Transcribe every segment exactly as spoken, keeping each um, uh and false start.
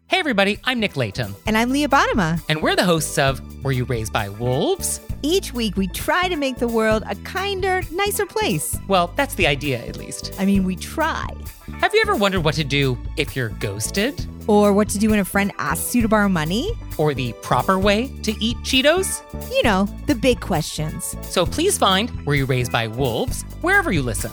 Hey everybody, I'm Nick Layton. And I'm Leah Bottima. And we're the hosts of Were You Raised by Wolves? Each week we try to make the world a kinder, nicer place. Well, that's the idea, at least. I mean, we try. Have you ever wondered what to do if you're ghosted? Or what to do when a friend asks you to borrow money? Or the proper way to eat Cheetos? You know, the big questions. So please find Were You Raised by Wolves wherever you listen.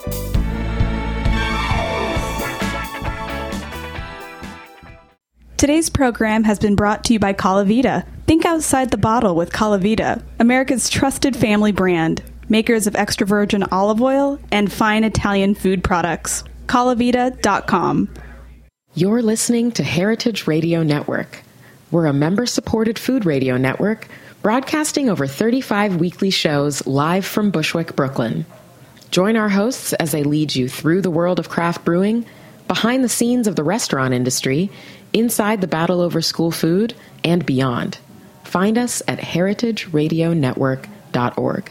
Today's program has been brought to you by Calavita. Think outside the bottle with Calavita, America's trusted family brand, makers of extra virgin olive oil and fine Italian food products. Calavita dot com. You're listening to Heritage Radio Network. We're a member-supported food radio network broadcasting over thirty-five weekly shows live from Bushwick, Brooklyn. Join our hosts as they lead you through the world of craft brewing, behind the scenes of the restaurant industry, inside the battle over school food, and beyond. Find us at heritage radio network dot org.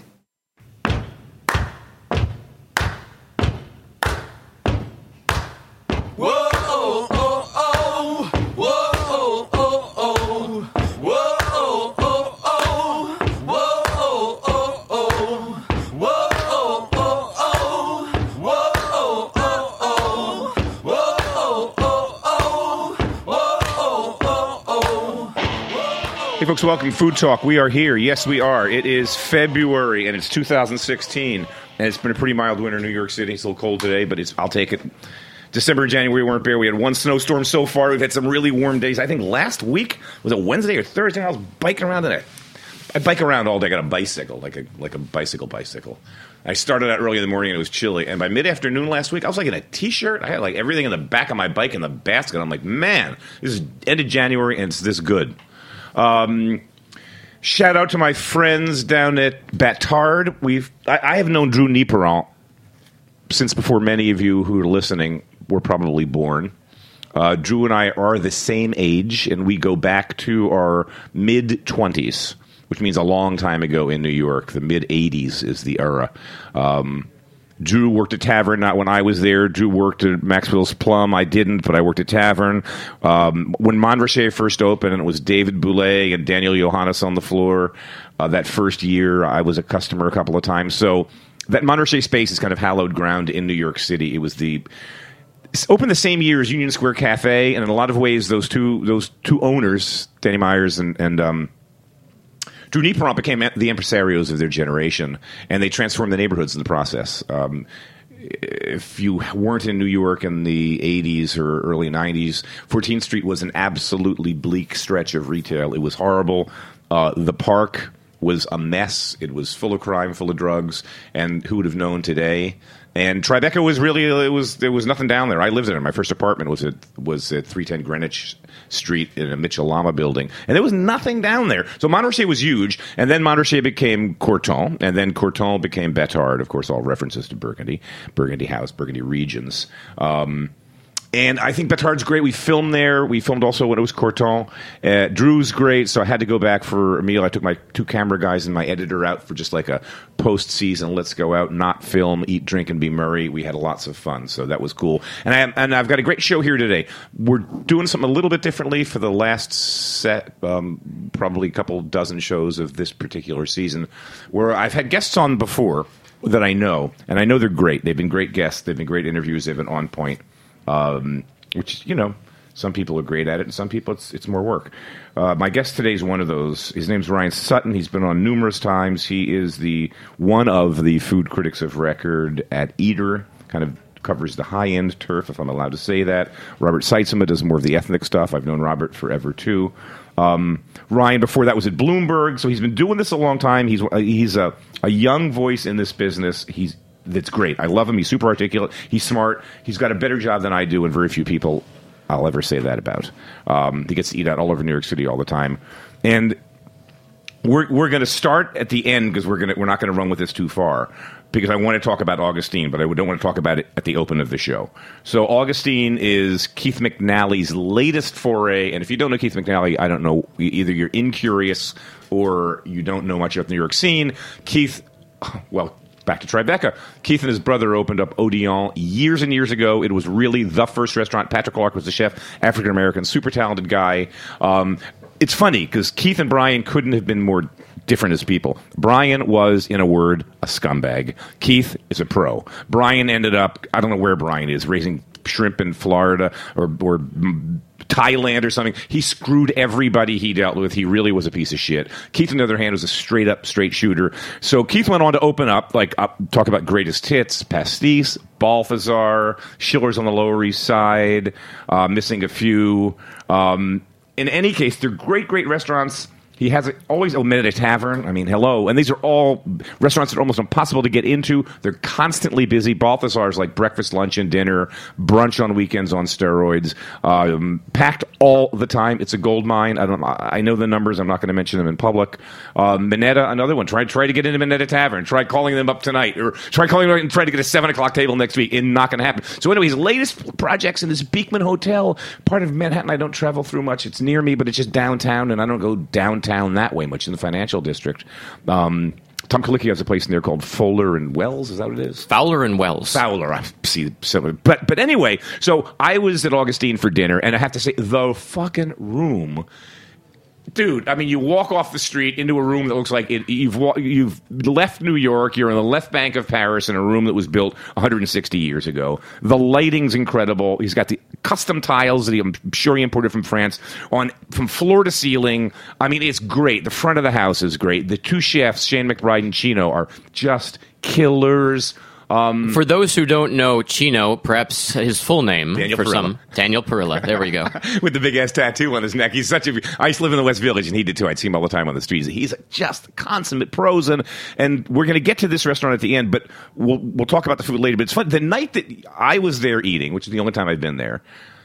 Hey folks, welcome to Food Talk. We are here. Yes, we are. It is February, and it's two thousand sixteen, and it's been a pretty mild winter in New York City. It's a little cold today, but it's I'll take it. December and January weren't bad. We had one snowstorm so far. We've had some really warm days. I think last week, was it Wednesday or Thursday? I was biking around today. I bike around all day. I got a bicycle, like a like a bicycle bicycle. I started out early in the morning, and it was chilly. And by mid-afternoon last week, I was like in a T-shirt. I had like everything in the back of my bike in the basket. I'm like, man, this is end of January, and it's this good. Um, shout out to my friends down at Batard. We've I, I have known Drew Nieperant since before many of you who are listening were probably born. Uh, Drew and I are the same age, and we go back to our mid-twenties, which means a long time ago in New York. The mid-eighties is the era. Um, Drew worked at Tavern, not when I was there. Drew worked at Maxwell's Plum. I didn't, but I worked at Tavern. Um, when Montrachet first opened, and it was David Boulay and Daniel Johannes on the floor, uh, that first year, I was a customer a couple of times. So that Montrachet space is kind of hallowed ground in New York City. It was the it's opened the same year as Union Square Cafe, and in a lot of ways, those two those two owners, Danny Myers and and um, Drew Nieperant, became the impresarios of their generation, and they transformed the neighborhoods in the process. Um, if you weren't in New York in the eighties or early nineties, fourteenth Street was an absolutely bleak stretch of retail. It was horrible. Uh, the Park was a mess. It was full of crime, full of drugs, and who would have known today? And Tribeca was really, it was there was nothing down there. I lived in it. My first apartment was at was at three ten Greenwich Street in a Mitchell Lama building, and there was nothing down there. So Montrachet was huge, and then Montrachet became Courton, and then Courton became Batard. Of course, all references to Burgundy, Burgundy House, Burgundy Regions. Um, And I think Batard's great. We filmed there. We filmed also when it was Courton. Uh, Drew's great, so I had to go back for a meal. I took my two camera guys and my editor out for just like a post-season, let's go out, not film, eat, drink, and be merry. We had lots of fun, so that was cool. And, I, and I've got a great show here today. We're doing something a little bit differently for the last set, um, probably a couple dozen shows of this particular season, where I've had guests on before that I know, and I know they're great. They've been great guests. They've been great interviews. They've been on point. Um, which, you know, some people are great at it, and some people it's it's more work. Uh, my guest today is one of those. His name's Ryan Sutton. He's been on numerous times. He is the one of the food critics of record at Eater, kind of covers the high-end turf, if I'm allowed to say that. Robert Seitzema does more of the ethnic stuff. I've known Robert forever, too. Um, Ryan, before that, was at Bloomberg, so he's been doing this a long time. He's, he's a, a young voice in this business. He's That's great. I love him. He's super articulate. He's smart. He's got a better job than I do, and very few people I'll ever say that about. Um, he gets to eat out all over New York City all the time. And we're we're going to start at the end because we're going we're not going to run with this too far because I want to talk about Augustine, but I don't want to talk about it at the open of the show. So Augustine is Keith McNally's latest foray, and if you don't know Keith McNally, I don't know, either you're incurious or you don't know much about the New York scene. Keith, well, back to Tribeca. Keith and his brother opened up Odeon years and years ago. It was really the first restaurant. Patrick Clark was the chef, African-American, super talented guy. Um, it's funny because Keith and Brian couldn't have been more different as people. Brian was, in a word, a scumbag. Keith is a pro. Brian ended up, I don't know where Brian is, raising shrimp in Florida or, or Thailand or something. He screwed everybody he dealt with. He really was a piece of shit. Keith, on the other hand, was a straight up straight shooter. So Keith went on to open up, like, up, talk about Greatest Hits, Pastis, Balthazar, Schiller's on the Lower East Side, uh, missing a few. Um, in any case, they're great, great restaurants. He has a, always omitted a tavern. I mean, hello. And these are all restaurants that are almost impossible to get into. They're constantly busy. Balthazar's like breakfast, lunch, and dinner. Brunch on weekends on steroids. Um, packed all the time. It's a gold mine. I don't. I know the numbers. I'm not going to mention them in public. Um, Minetta, another one. Try try to get into Minetta Tavern. Try calling them up tonight, or try calling them and try to get a seven o'clock table next week. And not going to happen. So anyway, his latest projects in this Beekman Hotel, part of Manhattan. I don't travel through much. It's near me, but it's just downtown, and I don't go downtown. Town that way much in the financial district. Um, Tom Colicchio has a place in there called Fowler and Wells. Is that what it is? Fowler and Wells. Fowler. I see. So, but but anyway, so I was at Augustine for dinner, and I have to say, the fucking room. Dude, I mean, you walk off the street into a room that looks like it, you've wa- you've left New York, you're in the left bank of Paris in a room that was built one hundred sixty years ago. The lighting's incredible. He's got the custom tiles that he, I'm sure he imported from France on from floor to ceiling. I mean, it's great. The front of the house is great. The two chefs, Shane McBride and Chino, are just killers. Um, for those who don't know Chino, perhaps his full name Daniel for Perilla. some, Daniel Perilla. There we go. With the big ass tattoo on his neck. He's such a. I used to live in the West Village, and he did too. I'd see him all the time on the streets. He's just consummate pros, and and we're going to get to this restaurant at the end, but we'll we'll talk about the food later. But it's fun. The night that I was there eating, which is the only time I've been there.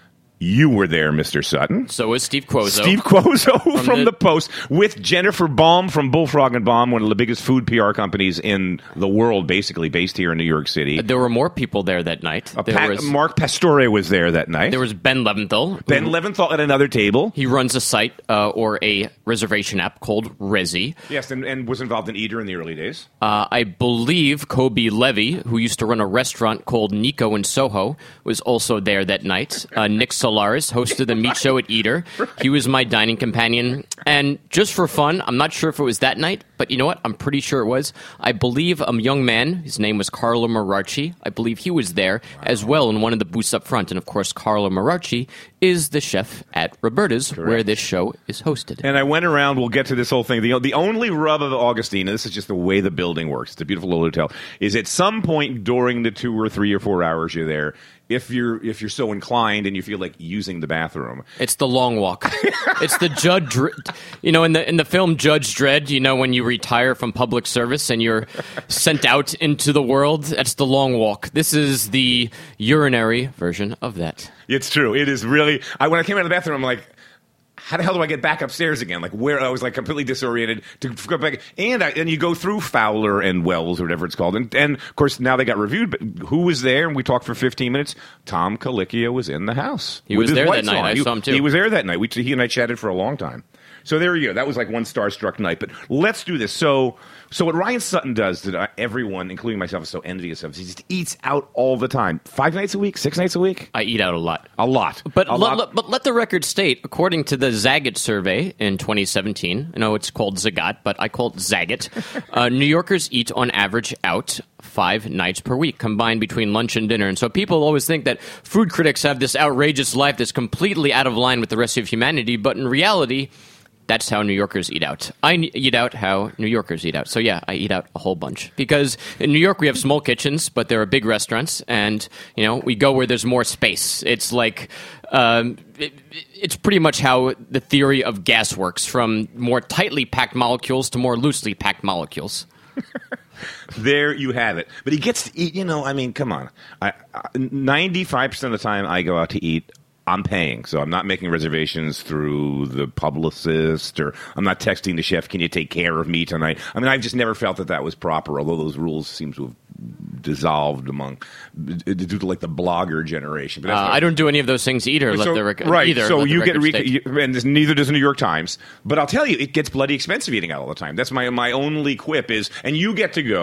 You were there, Mister Sutton. So was Steve Cuozo. Steve Cuozo from, from the, the Post with Jennifer Baum from Bullfrog and Baum, one of the biggest food P R companies in the world, basically based here in New York City. There were more people there that night. Uh, there Pat, was, Mark Pastore was there that night. There was Ben Leventhal. Ben who, Leventhal at another table. He runs a site uh, or a reservation app called Resy. Yes, and, and was involved in Eater in the early days. Uh, I believe Kobe Levy, who used to run a restaurant called Nico in Soho, was also there that night. Uh, Nick Solaris hosted the meat show at Eater. Right. He was my dining companion. And just for fun, I'm not sure if it was that night, but you know what? I'm pretty sure it was. I believe a young man, his name was Carlo Mararci, I believe he was there wow. as well in one of the booths up front. And of course, Carlo Mararci is the chef at Roberta's, Correct. Where this show is hosted. And I went around, we'll get to this whole thing. The, the only rub of Augustine, and this is just the way the building works, it's a beautiful little hotel, is at some point during the two or three or four hours you're there, if you're if you're so inclined and you feel like using the bathroom. It's the long walk. It's the Judge, you know, in the in the film Judge Dredd, you know, when you retire from public service and you're sent out into the world, that's the long walk. This is the urinary version of that. It's true. It is really, I, when I came out of the bathroom, I'm like, how the hell do I get back upstairs again? Like, where I was like completely disoriented to go back, and I, and you go through Fowler and Wells or whatever it's called, and and of course now they got reviewed. But who was there? And we talked for fifteen minutes. Tom Colicchio was in the house. He was there that night. I saw him too. He was there that night. We he and I chatted for a long time. So there you go. That was like one starstruck night. But let's do this. So, so what Ryan Sutton does that I, everyone, including myself, is so envious of, is he just eats out all the time. Five nights a week? Six nights a week? I eat out a lot. A lot. But, a l- lot. L- but let the record state, according to the Zagat survey in twenty seventeen, I know it's called Zagat, but I call it Zagat, uh, New Yorkers eat on average out five nights per week, combined between lunch and dinner. And so people always think that food critics have this outrageous life that's completely out of line with the rest of humanity, but in reality, that's how New Yorkers eat out. I eat out how New Yorkers eat out. So yeah, I eat out a whole bunch. Because in New York we have small kitchens, but there are big restaurants, and you know we go where there's more space. It's like um, it, it's pretty much how the theory of gas works, from more tightly packed molecules to more loosely packed molecules. There you have it. But he gets to eat. You know, I mean, come on. I, I, ninety-five percent of the time I go out to eat, I'm paying, so I'm not making reservations through the publicist, or I'm not texting the chef, can you take care of me tonight? I mean, I've just never felt that that was proper, although those rules seem to have dissolved among, due to like the blogger generation. But that's uh, I don't do any of those things either. So, let the rec- right, either, so let you the get, record re- you, and this, neither does the New York Times, but I'll tell you, it gets bloody expensive eating out all the time. That's my, my only quip is, and you get to go,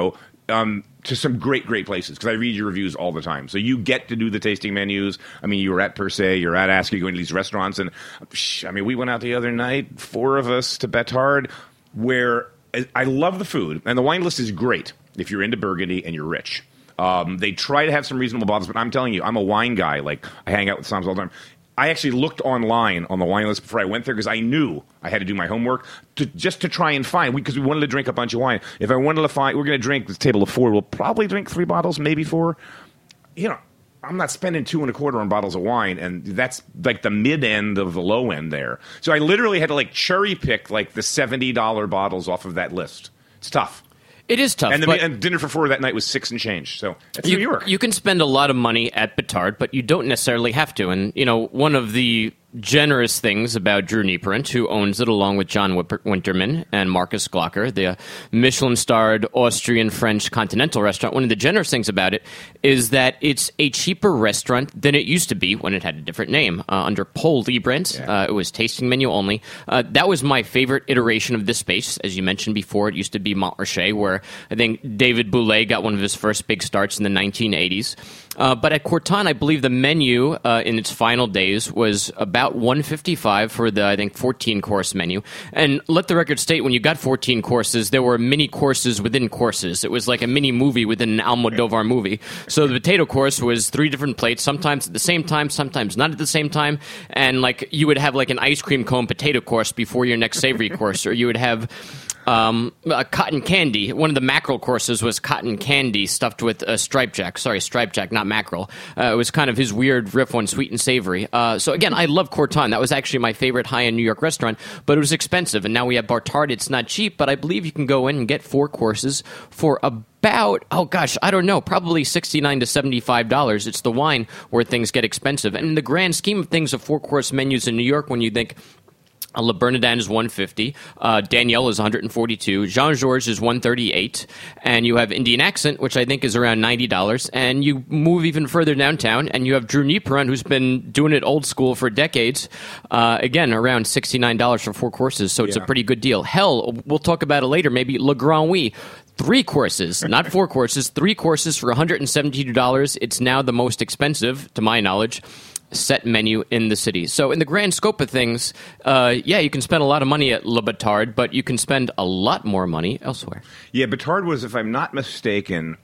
um, to some great, great places because I read your reviews all the time. So you get to do the tasting menus. I mean, you were at Per Se, you're at Ask, you're going to these restaurants. And, I mean, we went out the other night, four of us, to Betard, where I love the food. And the wine list is great if you're into Burgundy and you're rich. Um, they try to have some reasonable bottles, but I'm telling you, I'm a wine guy. Like, I hang out with Psalms all the time. I actually looked online on the wine list before I went there because I knew I had to do my homework to just to try and find, because we, we wanted to drink a bunch of wine. If I wanted to find, we're going to drink this table of four, we'll probably drink three bottles, maybe four. You know, I'm not spending two and a quarter on bottles of wine, and that's like the mid end of the low end there. So I literally had to like cherry pick like the seventy dollars bottles off of that list. It's tough. It is tough. And, the, but and dinner for four that night was six and change. So that's you, New York. You can spend a lot of money at Betard, but you don't necessarily have to. And, you know, one of the generous things about Drew Nieperent, who owns it along with John Winterman and Marcus Glocker, the Michelin-starred Austrian-French continental restaurant, one of the generous things about it is that it's a cheaper restaurant than it used to be when it had a different name. Uh, under Paul Liebrandt, yeah. uh, it was tasting menu only. Uh, that was my favorite iteration of this space. As you mentioned before, it used to be Montrachet, where I think David Boulay got one of his first big starts in the nineteen eighties. Uh, but at Courtin, I believe the menu uh, in its final days was about one hundred fifty-five dollars for the, I think, fourteen-course menu. And let the record state, when you got fourteen courses, there were mini courses within courses. It was like a mini movie within an Almodovar movie. So the potato course was three different plates, sometimes at the same time, sometimes not at the same time. And like you would have like an ice cream cone potato course before your next savory course, or you would have Um, uh, cotton candy. One of the mackerel courses was cotton candy stuffed with a uh, stripe jack. Sorry, stripe jack, not mackerel. Uh, it was kind of his weird riff on sweet and savory. Uh, so again, I love Courtin. That was actually my favorite high-end New York restaurant, but it was expensive. And now we have Bartard. It's not cheap, but I believe you can go in and get four courses for about, oh gosh, I don't know, probably sixty-nine to seventy-five dollars. It's the wine where things get expensive. And in the grand scheme of things of four-course menus in New York, when you think Uh, Le Bernardin is one hundred fifty dollars, uh, Danielle is one hundred forty-two dollars, Jean-Georges is one hundred thirty-eight dollars, and you have Indian Accent, which I think is around ninety dollars, and you move even further downtown, and you have Drew Nieperent, who's been doing it old school for decades, uh, again, around sixty-nine dollars for four courses, so it's yeah. a pretty good deal. Hell, we'll talk about it later, maybe Le Grand Oui. Three courses, not four courses, three courses for one hundred seventy-two dollars. It's now the most expensive, to my knowledge, set menu in the city. So in the grand scope of things, uh, yeah, you can spend a lot of money at Le Betard, but you can spend a lot more money elsewhere. Yeah, Betard was, if I'm not mistaken,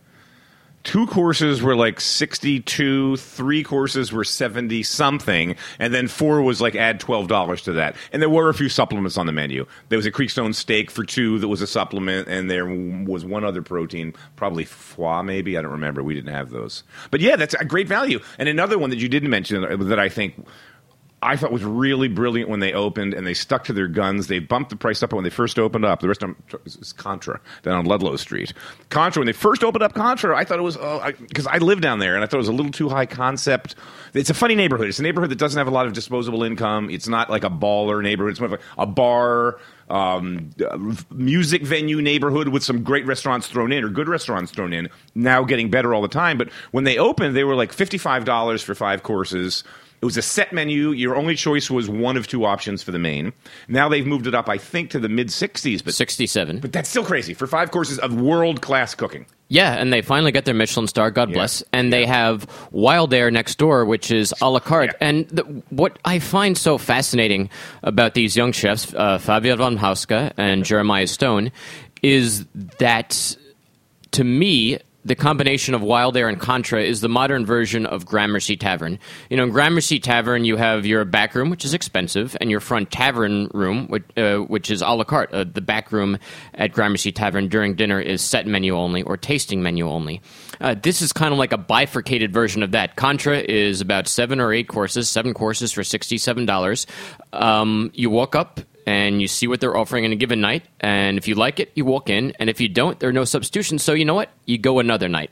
two courses were like sixty-two, three courses were seventy-something, and then four was like add twelve dollars to that. And there were a few supplements on the menu. There was a Creekstone steak for two that was a supplement, and there was one other protein, probably foie maybe, I don't remember. We didn't have those. But yeah, that's a great value. And another one that you didn't mention that I think I thought was really brilliant when they opened, and they stuck to their guns. They bumped the price up when they first opened up. The rest of them is Contra down on Ludlow Street. Contra, when they first opened up Contra, I thought it was, because oh, I, I live down there, and I thought it was a little too high concept. It's a funny neighborhood. It's a neighborhood that doesn't have a lot of disposable income. It's not like a baller neighborhood. It's more like a bar, um, music venue neighborhood with some great restaurants thrown in, or good restaurants thrown in, now getting better all the time. But when they opened, they were like fifty-five dollars for five courses. It was a set menu. Your only choice was one of two options for the main. Now they've moved it up, I think, to the mid-sixties. But sixty-seven. But that's still crazy for five courses of world-class cooking. Yeah, and they finally got their Michelin star, God yeah. bless. And yeah. they have Wild Air next door, which is a la carte. Yeah. And the, what I find so fascinating about these young chefs, uh, Fabio von Hauska and Jeremiah Stone, is that, to me, the combination of Wild Air and Contra is the modern version of Gramercy Tavern. You know, in Gramercy Tavern, you have your back room, which is expensive, and your front tavern room, which, uh, which is a la carte. Uh, the back room at Gramercy Tavern during dinner is set menu only or tasting menu only. Uh, this is kind of like a bifurcated version of that. Contra is about seven or eight courses, seven courses for sixty-seven dollars. Um, you walk up and you see what they're offering on a given night, and if you like it, you walk in, and if you don't, there are no substitutions, so you know what? You go another night.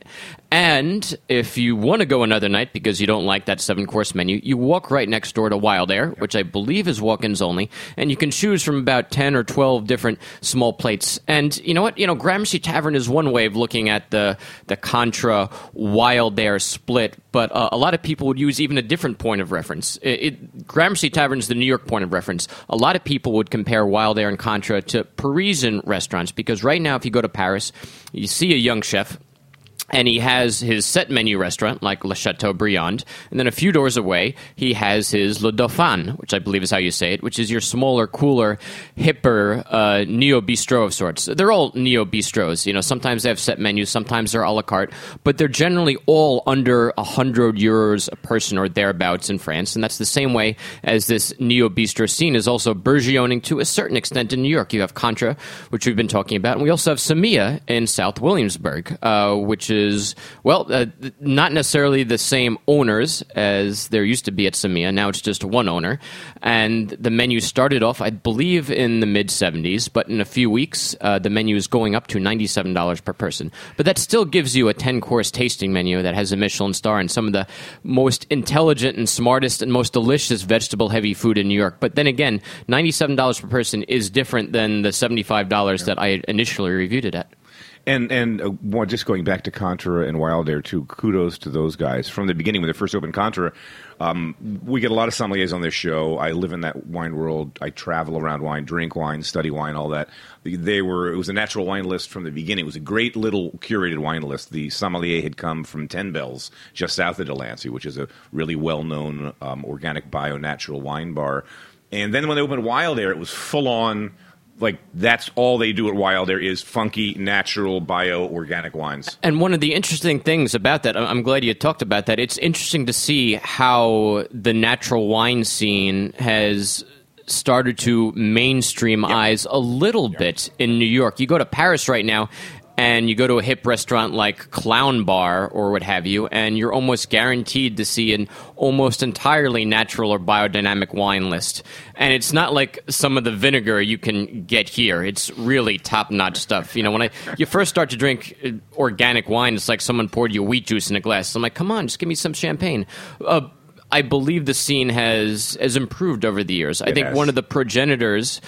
And if you want to go another night because you don't like that seven-course menu, you walk right next door to Wild Air, which I believe is walk-ins only, and you can choose from about ten or twelve different small plates. And you know what? You know, Gramercy Tavern is one way of looking at the, the Contra Wild Air split, but uh, a lot of people would use even a different point of reference. It, it, Gramercy Tavern is the New York point of reference. A lot of people would compare Wild Air and Contra to Parisian restaurants, because right now if you go to Paris, you see a young chef, and he has his set menu restaurant, like Le Chateaubriand. And then a few doors away, he has his Le Dauphin, which I believe is how you say it, which is your smaller, cooler, hipper uh, neo-bistro of sorts. They're all neo-bistros. You know, sometimes they have set menus, sometimes they're a la carte, but they're generally all under one hundred euros a person or thereabouts in France. And that's the same way as this neo-bistro scene is also burgeoning to a certain extent in New York. You have Contra, which we've been talking about, and we also have Samia in South Williamsburg, uh, which is is, well, uh, not necessarily the same owners as there used to be at Samia. Now it's just one owner. And the menu started off, I believe, in the mid-seventies, but in a few weeks, uh, the menu is going up to ninety-seven dollars per person. But that still gives you a ten-course tasting menu that has a Michelin star and some of the most intelligent and smartest and most delicious vegetable-heavy food in New York. But then again, ninety-seven dollars per person is different than the seventy-five dollars that I initially reviewed it at. And and uh, well, just going back to Contra and Wild Air, too, kudos to those guys. From the beginning, when they first opened Contra, um, we get a lot of sommeliers on this show. I live in that wine world. I travel around wine, drink wine, study wine, all that. They were. It was a natural wine list from the beginning. It was a great little curated wine list. The sommelier had come from Ten Bells, just south of Delancey, which is a really well-known um, organic bio-natural wine bar. And then when they opened Wild Air, it was full-on. Like, that's all they do at Wild Air is funky, natural, bio-organic wines. And one of the interesting things about that, I'm glad you talked about that, it's interesting to see how the natural wine scene has started to mainstreamize yep. a little yep. bit in New York. You go to Paris right now, and you go to a hip restaurant like Clown Bar or what have you, and you're almost guaranteed to see an almost entirely natural or biodynamic wine list. And it's not like some of the vinegar you can get here. It's really top-notch stuff. You know, when I you first start to drink organic wine, it's like someone poured you wheat juice in a glass. I'm like, come on, just give me some champagne. Uh, I believe the scene has, has improved over the years. I it think has. one of the progenitors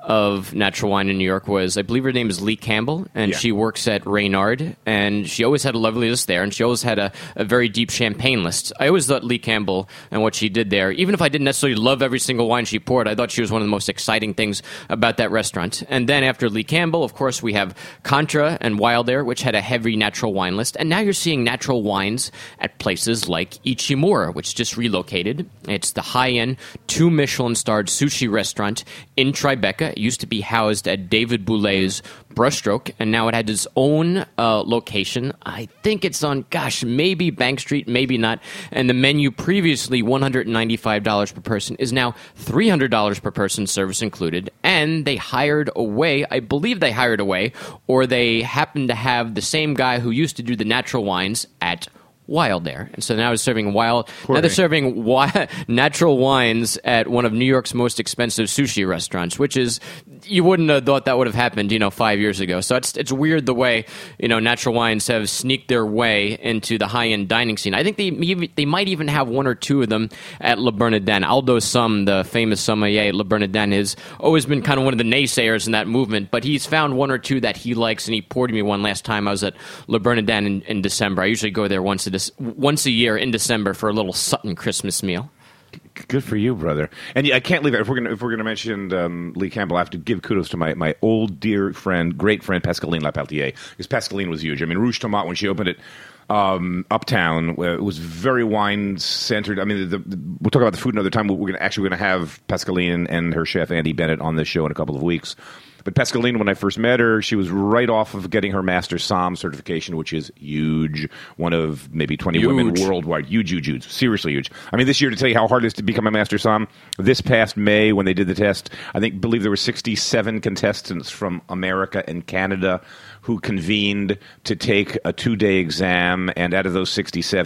of natural wine in New York was, I believe her name is Lee Campbell, and yeah. she works at Reynard, and she always had a lovely list there, and she always had a, a very deep champagne list. I always thought Lee Campbell and what she did there, even if I didn't necessarily love every single wine she poured, I thought she was one of the most exciting things about that restaurant. And then after Lee Campbell, of course, we have Contra and Wild Air, which had a heavy natural wine list, and now you're seeing natural wines at places like Ichimura, which just relocated. It's the high-end, two Michelin-starred sushi restaurant in Tribeca. It used to be housed at David Boulet's Brushstroke, and now it had its own uh, location. I think it's on, gosh, maybe Bank Street, maybe not. And the menu previously one hundred ninety-five dollars per person is now three hundred dollars per person, service included. And they hired away, I believe they hired away, or they happened to have the same guy who used to do the natural wines at Wild Air. And so now they're serving wild. Poor now they're serving wi- natural wines at one of New York's most expensive sushi restaurants, which is, you wouldn't have thought that would have happened, you know, five years ago. So it's it's weird the way, you know, natural wines have sneaked their way into the high-end dining scene. I think they they might even have one or two of them at Le Bernardin. Aldo Sum, the famous sommelier at Le Bernardin, has always been kind of one of the naysayers in that movement, but he's found one or two that he likes, and he poured me one last time I was at Le Bernardin in, in December. I usually go there once a, once a year in December for a little Sutton Christmas meal. Good for you, brother. And I can't leave it. If we're going if we're going to mention um, Lee Campbell, I have to give kudos to my, my old dear friend, great friend, Pascaline Lapeltier. Because Pascaline was huge. I mean, Rouge Tomate, when she opened it um, uptown, it was very wine-centered. I mean, the, the, we'll talk about the food another time. We're gonna, actually going to have Pascaline and her chef, Andy Bennett, on this show in a couple of weeks. But Pascaline, when I first met her, she was right off of getting her Master Somm certification, which is huge. One of maybe twenty huge. women worldwide. Huge, huge, huge. Seriously huge. I mean, this year, to tell you how hard it is to become a Master Somm, this past May, when they did the test, I think, believe there were sixty-seven contestants from America and Canada who convened to take a two-day exam, and out of those sixty-seven,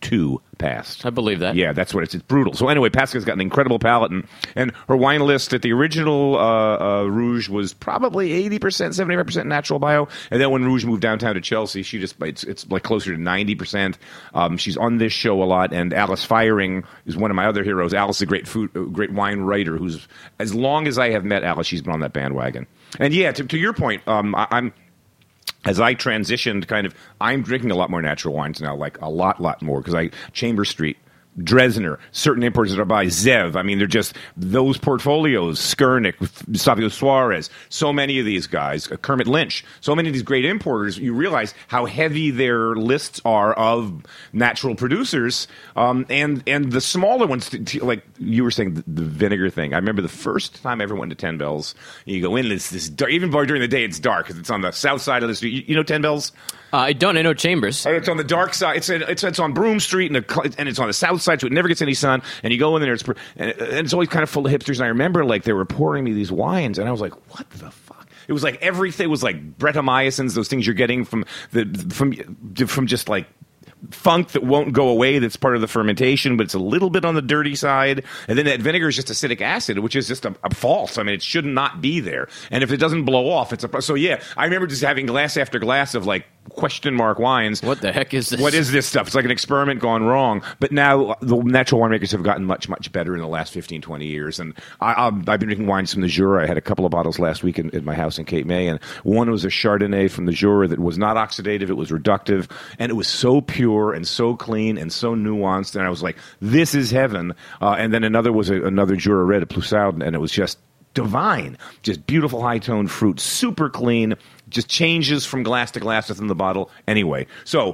two past. I believe that. Yeah, that's what it's. It's brutal. So anyway, Pasca's got an incredible palate, and, and her wine list at the original uh, uh, Rouge was probably eighty percent, seventy-five percent natural bio, and then when Rouge moved downtown to Chelsea, she just it's, it's like closer to ninety percent. Um, she's on this show a lot, and Alice Firing is one of my other heroes. Alice is a great food, great wine writer who's, as long as I have met Alice, she's been on that bandwagon. And yeah, to, to your point, um, I, I'm. As I transitioned, kind of, I'm drinking a lot more natural wines now, like a lot, lot more, because I Chamber Street, Dresdner, certain importers that are by Zev. I mean, they're just those portfolios. Skurnik, Savio Suarez, so many of these guys, uh, Kermit Lynch, so many of these great importers. You realize how heavy their lists are of natural producers, um, and and the smaller ones, t- t- like you were saying, the, the vinegar thing. I remember the first time I ever went to Ten Bells. You go in, it's this dark, even during the day, it's dark because it's on the south side of the street. You, you know Ten Bells? Uh, I don't. I know Chambers. It's on the dark side. It's it's, it's on Broome Street, and, the, and it's on the south side, so it never gets any sun. And you go in there, it's, and, it, and it's always kind of full of hipsters. And I remember, like, they were pouring me these wines, and I was like, what the fuck? It was like everything was like Brettanomycins, those things you're getting from the from from just like funk that won't go away, that's part of the fermentation, but it's a little bit on the dirty side. And then that vinegar is just acetic acid, which is just a, a false. I mean, it should not be there. And if it doesn't blow off, it's a... So, yeah, I remember just having glass after glass of, like, question mark wines. What the heck is this? What is this stuff? It's like an experiment gone wrong. But now the natural winemakers have gotten much, much better in the last fifteen, twenty years. And I, I've, I've been drinking wines from the Jura. I had a couple of bottles last week in, in my house in Cape May, and one was a Chardonnay from the Jura that was not oxidative, it was reductive, and it was so pure and so clean and so nuanced. And I was like, this is heaven. Uh, and then another was a, another Jura Red, a Ploussaud, and it was just divine. Just beautiful high-toned fruit, super clean, just changes from glass to glass within the bottle. Anyway, so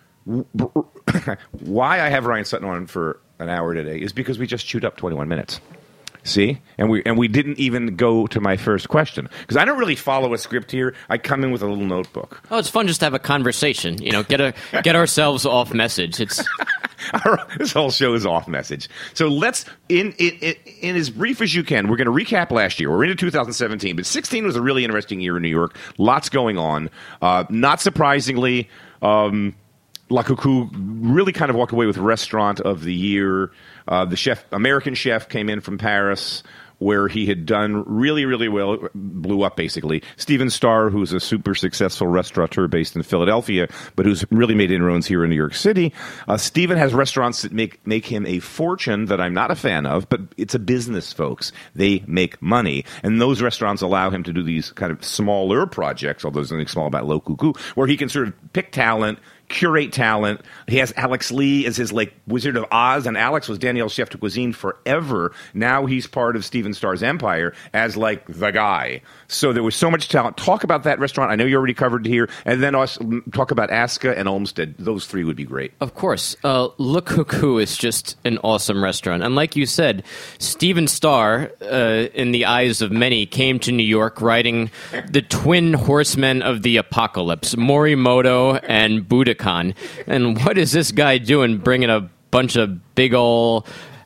why I have Ryan Sutton on for an hour today is because we just chewed up twenty-one minutes. See? And we and we didn't even go to my first question. Because I don't really follow a script here. I come in with a little notebook. Oh, it's fun just to have a conversation. You know, get a get ourselves off message. It's This whole show is off message. So let's, in, in, in, in as brief as you can, we're going to recap last year. We're into two thousand seventeen, but sixteen was a really interesting year in New York. Lots going on. Uh, not surprisingly, um, La Coucou really kind of walked away with Restaurant of the Year. Uh, the chef, American chef, came in from Paris, where he had done really, really well, blew up, basically. Stephen Starr, who's a super successful restaurateur based in Philadelphia, but who's really made inroads here in New York City. Uh, Stephen has restaurants that make, make him a fortune that I'm not a fan of, but it's a business, folks. They make money. And those restaurants allow him to do these kind of smaller projects, although there's nothing small about La Coucou, where he can sort of pick talent, curate talent. He has Alex Lee as his, like, Wizard of Oz, and Alex was Danielle's chef de cuisine forever. Now he's part of Stephen Starr's empire as, like, the guy. So there was so much talent. Talk about that restaurant. I know you already covered it here. And then also talk about Aska and Olmsted. Those three would be great. Of course. Uh, Le Coucou is just an awesome restaurant. And like you said, Stephen Starr, uh, in the eyes of many, came to New York riding the twin horsemen of the apocalypse, Morimoto and Budokan. And what is this guy doing bringing a bunch of big ol'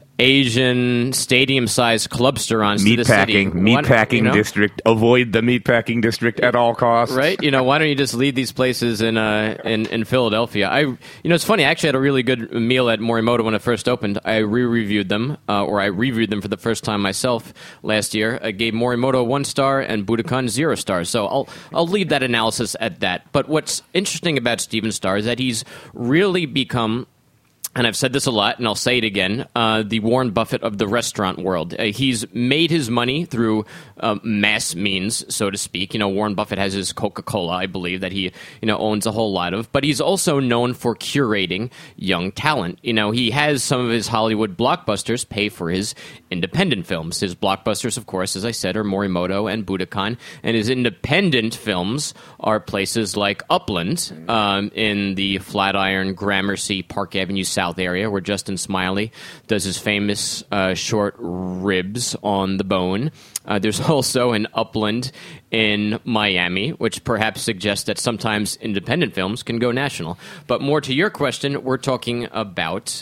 Asian stadium-sized clubsterons to the city? Meatpacking you know? district. Avoid the meatpacking district at all costs. Right? You know, why don't you just leave these places in uh, in, in Philadelphia? I, you know, it's funny. I actually had a really good meal at Morimoto when it first opened. I re-reviewed them, uh, or I reviewed them for the first time myself last year. I gave Morimoto one star and Budokan zero stars. So I'll I'll leave that analysis at that. But what's interesting about Stephen Starr is that he's really become, and I've said this a lot, and I'll say it again, uh, the Warren Buffett of the restaurant world. Uh, he's made his money through uh, mass means, so to speak. You know, Warren Buffett has his Coca-Cola, I believe, that he you know owns a whole lot of. But he's also known for curating young talent. You know, he has some of his Hollywood blockbusters pay for his independent films. His blockbusters, of course, as I said, are Morimoto and Budokan. And his independent films are places like Upland um, in the Flatiron, Gramercy, Park Avenue South South area, where Justin Smiley does his famous uh, short ribs on the bone. Uh, there's also an Upland in Miami, which perhaps suggests that sometimes independent films can go national. But more to your question, we're talking about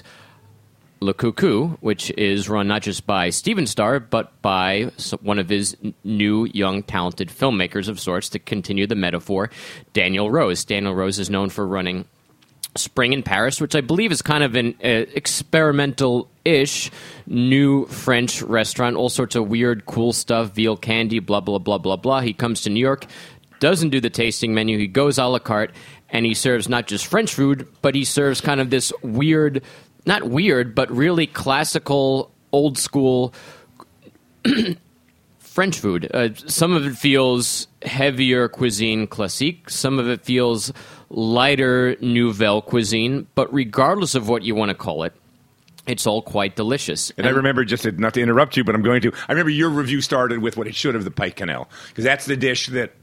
Le Coucou, which is run not just by Stephen Starr, but by one of his new, young, talented filmmakers of sorts, to continue the metaphor, Daniel Rose. Daniel Rose is known for running Spring in Paris, which I believe is kind of an uh, experimental-ish new French restaurant, all sorts of weird, cool stuff, veal candy, blah, blah, blah, blah, blah. He comes to New York, doesn't do the tasting menu, he goes a la carte, and he serves not just French food, but he serves kind of this weird, not weird, but really classical, old-school French food. Uh, some of it feels heavier cuisine classique. Some of it feels lighter nouvelle cuisine. But regardless of what you want to call it, it's all quite delicious. And, and I remember, just to, not to interrupt you, but I'm going to, I remember your review started with what it should have, the pike quenelle. Because that's the dish that...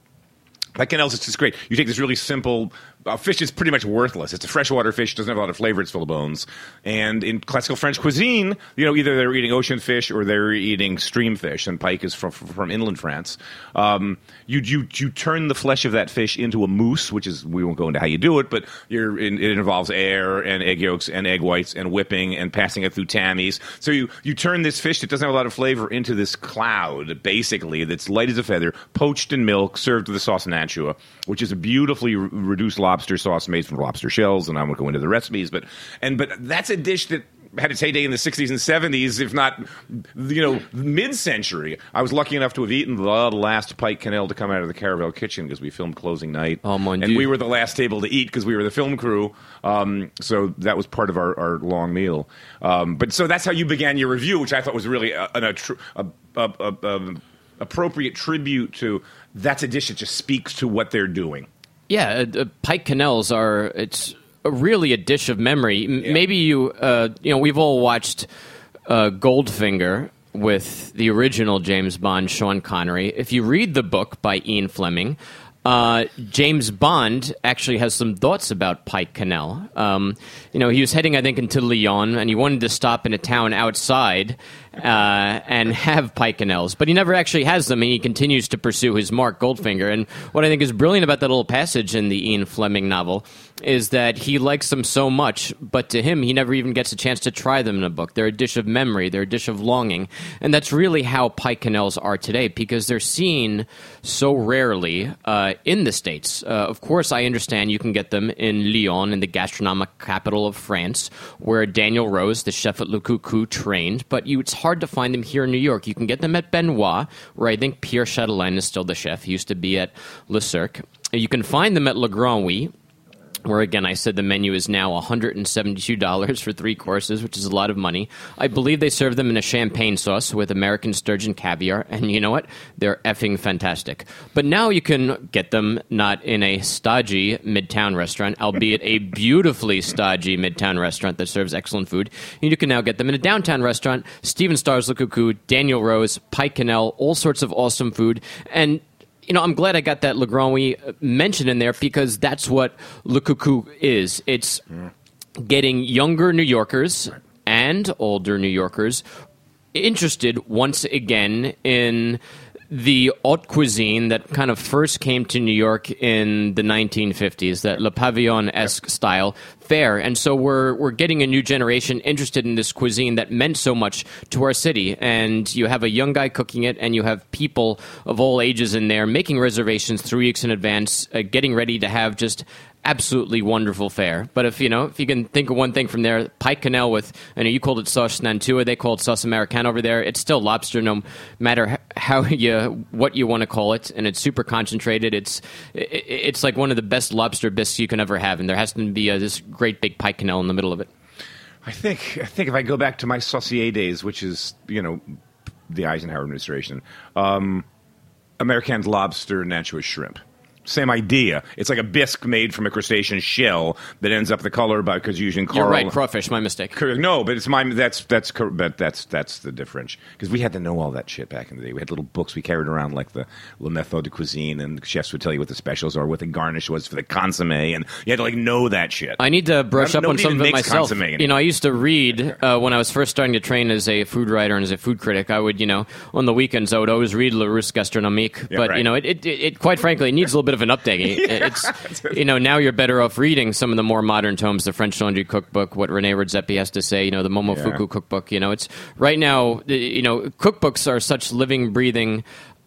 Pike quenelle is just great. You take this really simple uh, fish is pretty much worthless. It's a freshwater fish. Doesn't have a lot of flavor. It's full of bones. And in classical French cuisine, you know, either they're eating ocean fish or they're eating stream fish. And pike is from, from inland France. Um, you, you you turn the flesh of that fish into a mousse, which is, we won't go into how you do it, but you're in, it involves air and egg yolks and egg whites and whipping and passing it through tammies. So you, you turn this fish that doesn't have a lot of flavor into this cloud, basically, that's light as a feather, poached in milk, served with a sauce and anchoa, which is a beautifully re- reduced lobster sauce made from lobster shells, and I won't go into the recipes, but and but that's a dish that had its heyday in the sixties and seventies, if not, you know, mid-century. I was lucky enough to have eaten the last pike quenelle to come out of the Caravel kitchen because we filmed closing night. Oh, mon and Dieu. we were the last table to eat because we were the film crew. Um, so that was part of our, our long meal. Um, but so that's how you began your review, which I thought was really a, an, a, a, a, a, a appropriate tribute to. That's a dish that just speaks to what they're doing. Yeah, uh, uh, pike quenelles are, it's a, really a dish of memory. M- Yeah. Maybe you, uh, you know, we've all watched uh, Goldfinger with the original James Bond, Sean Connery. If you read the book by Ian Fleming, uh, James Bond actually has some thoughts about pike quenelle. Um, you know, he was heading, I think, into Lyon, and he wanted to stop in a town outside uh, and have pike quenelles, but he never actually has them, and he continues to pursue his mark, Goldfinger. And what I think is brilliant about that little passage in the Ian Fleming novel is that he likes them so much, but to him, he never even gets a chance to try them in a book. They're a dish of memory. They're a dish of longing. And that's really how pike quenelles are today, because they're seen so rarely uh, in the States. Uh, of course, I understand you can get them in Lyon, in the gastronomic capital of France, where Daniel Rose, the chef at Le Coucou, trained, but you, it's hard to find them here in New York. You can get them at Benoit, where I think Pierre Chatelain is still the chef. He used to be at Le Cirque. You can find them at Le Grand Oui, where, again, I said the menu is now one hundred seventy-two dollars for three courses, which is a lot of money. I believe they serve them in a champagne sauce with American sturgeon caviar, and you know what? They're effing fantastic. But now you can get them not in a stodgy Midtown restaurant, albeit a beautifully stodgy Midtown restaurant that serves excellent food. And you can now get them in a downtown restaurant, Stephen Starr's Le Coucou, Daniel Rose, pike quenelle, all sorts of awesome food. And you know, I'm glad I got that Le Grand Oui mentioned in there, because that's what Le Coucou is. It's getting younger New Yorkers and older New Yorkers interested once again in the haute cuisine that kind of first came to New York in the nineteen fifties, that Le Pavillon-esque style fare. And so we're we're getting a new generation interested in this cuisine that meant so much to our city. And you have a young guy cooking it, and you have people of all ages in there making reservations three weeks in advance, uh, getting ready to have just absolutely wonderful fare. But if you know, if you can think of one thing from there, pike quenelle with, I know you called it sauce Nantua, they call it sauce Americana over there. It's still lobster, no matter how you what you want to call it, and it's super concentrated. It's it's like one of the best lobster bisques you can ever have, and there has to be a, this great big pike quenelle in the middle of it. I think I think if I go back to my saucier days, which is, you know, the Eisenhower administration, um, American's lobster and Nantua shrimp. Same idea. It's like a bisque made from a crustacean shell that ends up the color by because using coral. You're right, crawfish. My mistake. No, but it's my that's that's but that's that's the difference, because we had to know all that shit back in the day. We had little books we carried around, like the Le Méthode de Cuisine, and the chefs would tell you what the specials are, what the garnish was for the consomme, and you had to like know that shit. I need to brush up on some of it myself. You know, I used to read uh, when I was first starting to train as a food writer and as a food critic. I would, you know, on the weekends I would always read Le Russe Gastronomique, yeah, but right. you know, it, it, it quite frankly it needs a little bit of an updating. Yeah. It's, you know, now you're better off reading some of the more modern tomes, the French Laundry Cookbook, what René Redzepi has to say, you know, the Momofuku yeah. Cookbook. You know, it's right now, you know, cookbooks are such living, breathing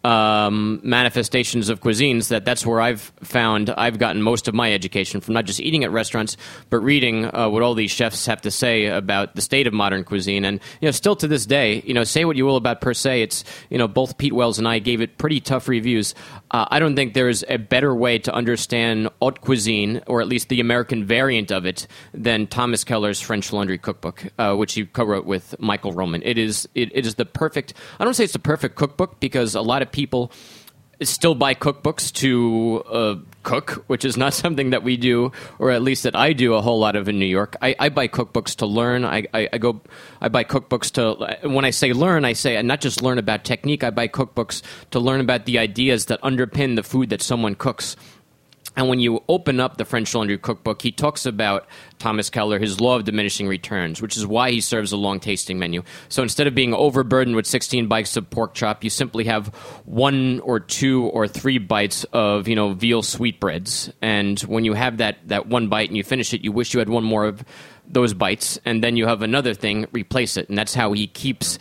um, manifestations of cuisines, that that's where I've found I've gotten most of my education from, not just eating at restaurants, but reading uh, what all these chefs have to say about the state of modern cuisine. And, you know, still to this day, you know, say what you will about Per Se, it's, you know, both Pete Wells and I gave it pretty tough reviews. Uh, I don't think there's a better way to understand haute cuisine, or at least the American variant of it, than Thomas Keller's French Laundry Cookbook, uh, which he co-wrote with Michael Roman. It is it, it is the perfect, I don't say it's the perfect cookbook, because a lot of people still buy cookbooks to uh, cook, which is not something that we do, or at least that I do a whole lot of in New York. I, I buy cookbooks to learn. I, I, I go, I buy cookbooks to, when I say learn, I say not just learn about technique. I buy cookbooks to learn about the ideas that underpin the food that someone cooks. And when you open up the French Laundry Cookbook, he talks about Thomas Keller, his law of diminishing returns, which is why he serves a long tasting menu. So instead of being overburdened with sixteen bites of pork chop, you simply have one or two or three bites of, you know, veal sweetbreads. And when you have that, that one bite and you finish it, you wish you had one more of those bites, and then you have another thing, replace it. And that's how he keeps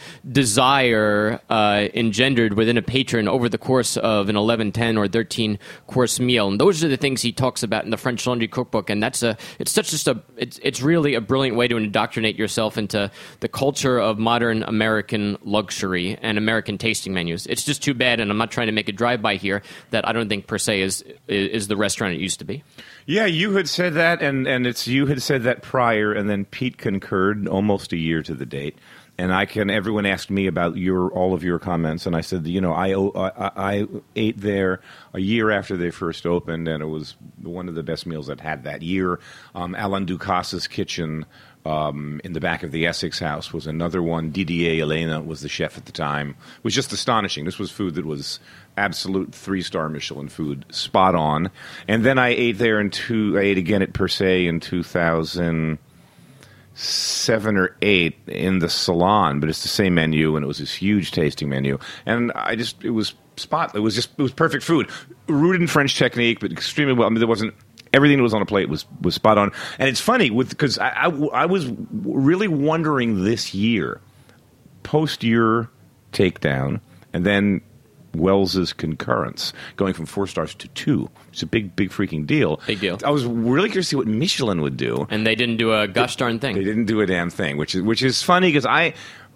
desire uh, engendered within a patron over the course of an eleven, ten, or thirteen course meal. And those are the things he talks about in the French Laundry Cookbook. And that's a, it's such just a, it's, it's really a brilliant way to indoctrinate yourself into the culture of modern American luxury and American tasting menus. It's just too bad, and I'm not trying to make a drive-by here, that I don't think Per Se is, is the restaurant it used to be. Yeah, you had said that, and, and it's you had said that prior, and then Pete concurred almost a year to the date. And I can. Everyone asked me about your all of your comments, and I said, you know, I, I I ate there a year after they first opened, and it was one of the best meals I'd had that year. Um, Alain Ducasse's kitchen um, in the back of the Essex House was another one. Didier Elena was the chef at the time. It was just astonishing. This was food that was absolute three-star Michelin food, spot on. And then I ate there in two. I ate again at Per Se in two thousand seven or eight in the Salon, but it's the same menu, and it was this huge tasting menu. And I just, it was spot. It was just, it was perfect food, rooted in French technique, but extremely well. I mean, there wasn't. Everything that was on a plate was, was spot on. And it's funny with because I, I, I was really wondering this year, post your takedown, and then Wells's concurrence, going from four stars to two. It's a big, big freaking deal. Big deal. I was really curious to see what Michelin would do, and they didn't do a gosh darn thing. They didn't do a damn thing, which is which is funny because I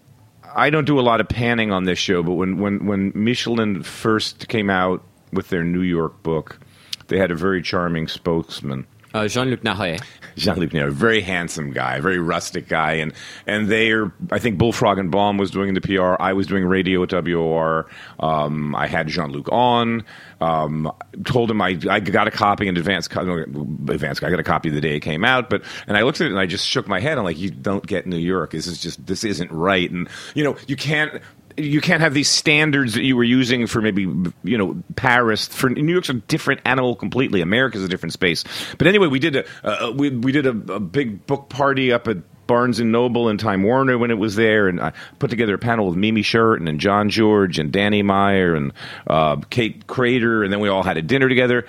I don't do a lot of panning on this show, but when when when Michelin first came out with their New York book, they had a very charming spokesman. Uh, Jean-Luc Naret. Jean-Luc Naret, very handsome guy, very rustic guy, and and they are. I think Bullfrog and Baum was doing the P R. I was doing radio at W O R. Um, I had Jean-Luc on. Um, told him I I got a copy in advance. No, advance. I got a copy the day it came out, but and I looked at it and I just shook my head. I'm like, you don't get New York. This is just this isn't right. And you know you can't. You can't have these standards that you were using for maybe, you know, Paris. For New York's a different animal completely. America's a different space. But anyway, we did a uh, we we did a, a big book party up at Barnes and Noble and Time Warner when it was there, and I put together a panel with Mimi Sheraton and John George and Danny Meyer and uh, Kate Crater, and then we all had a dinner together.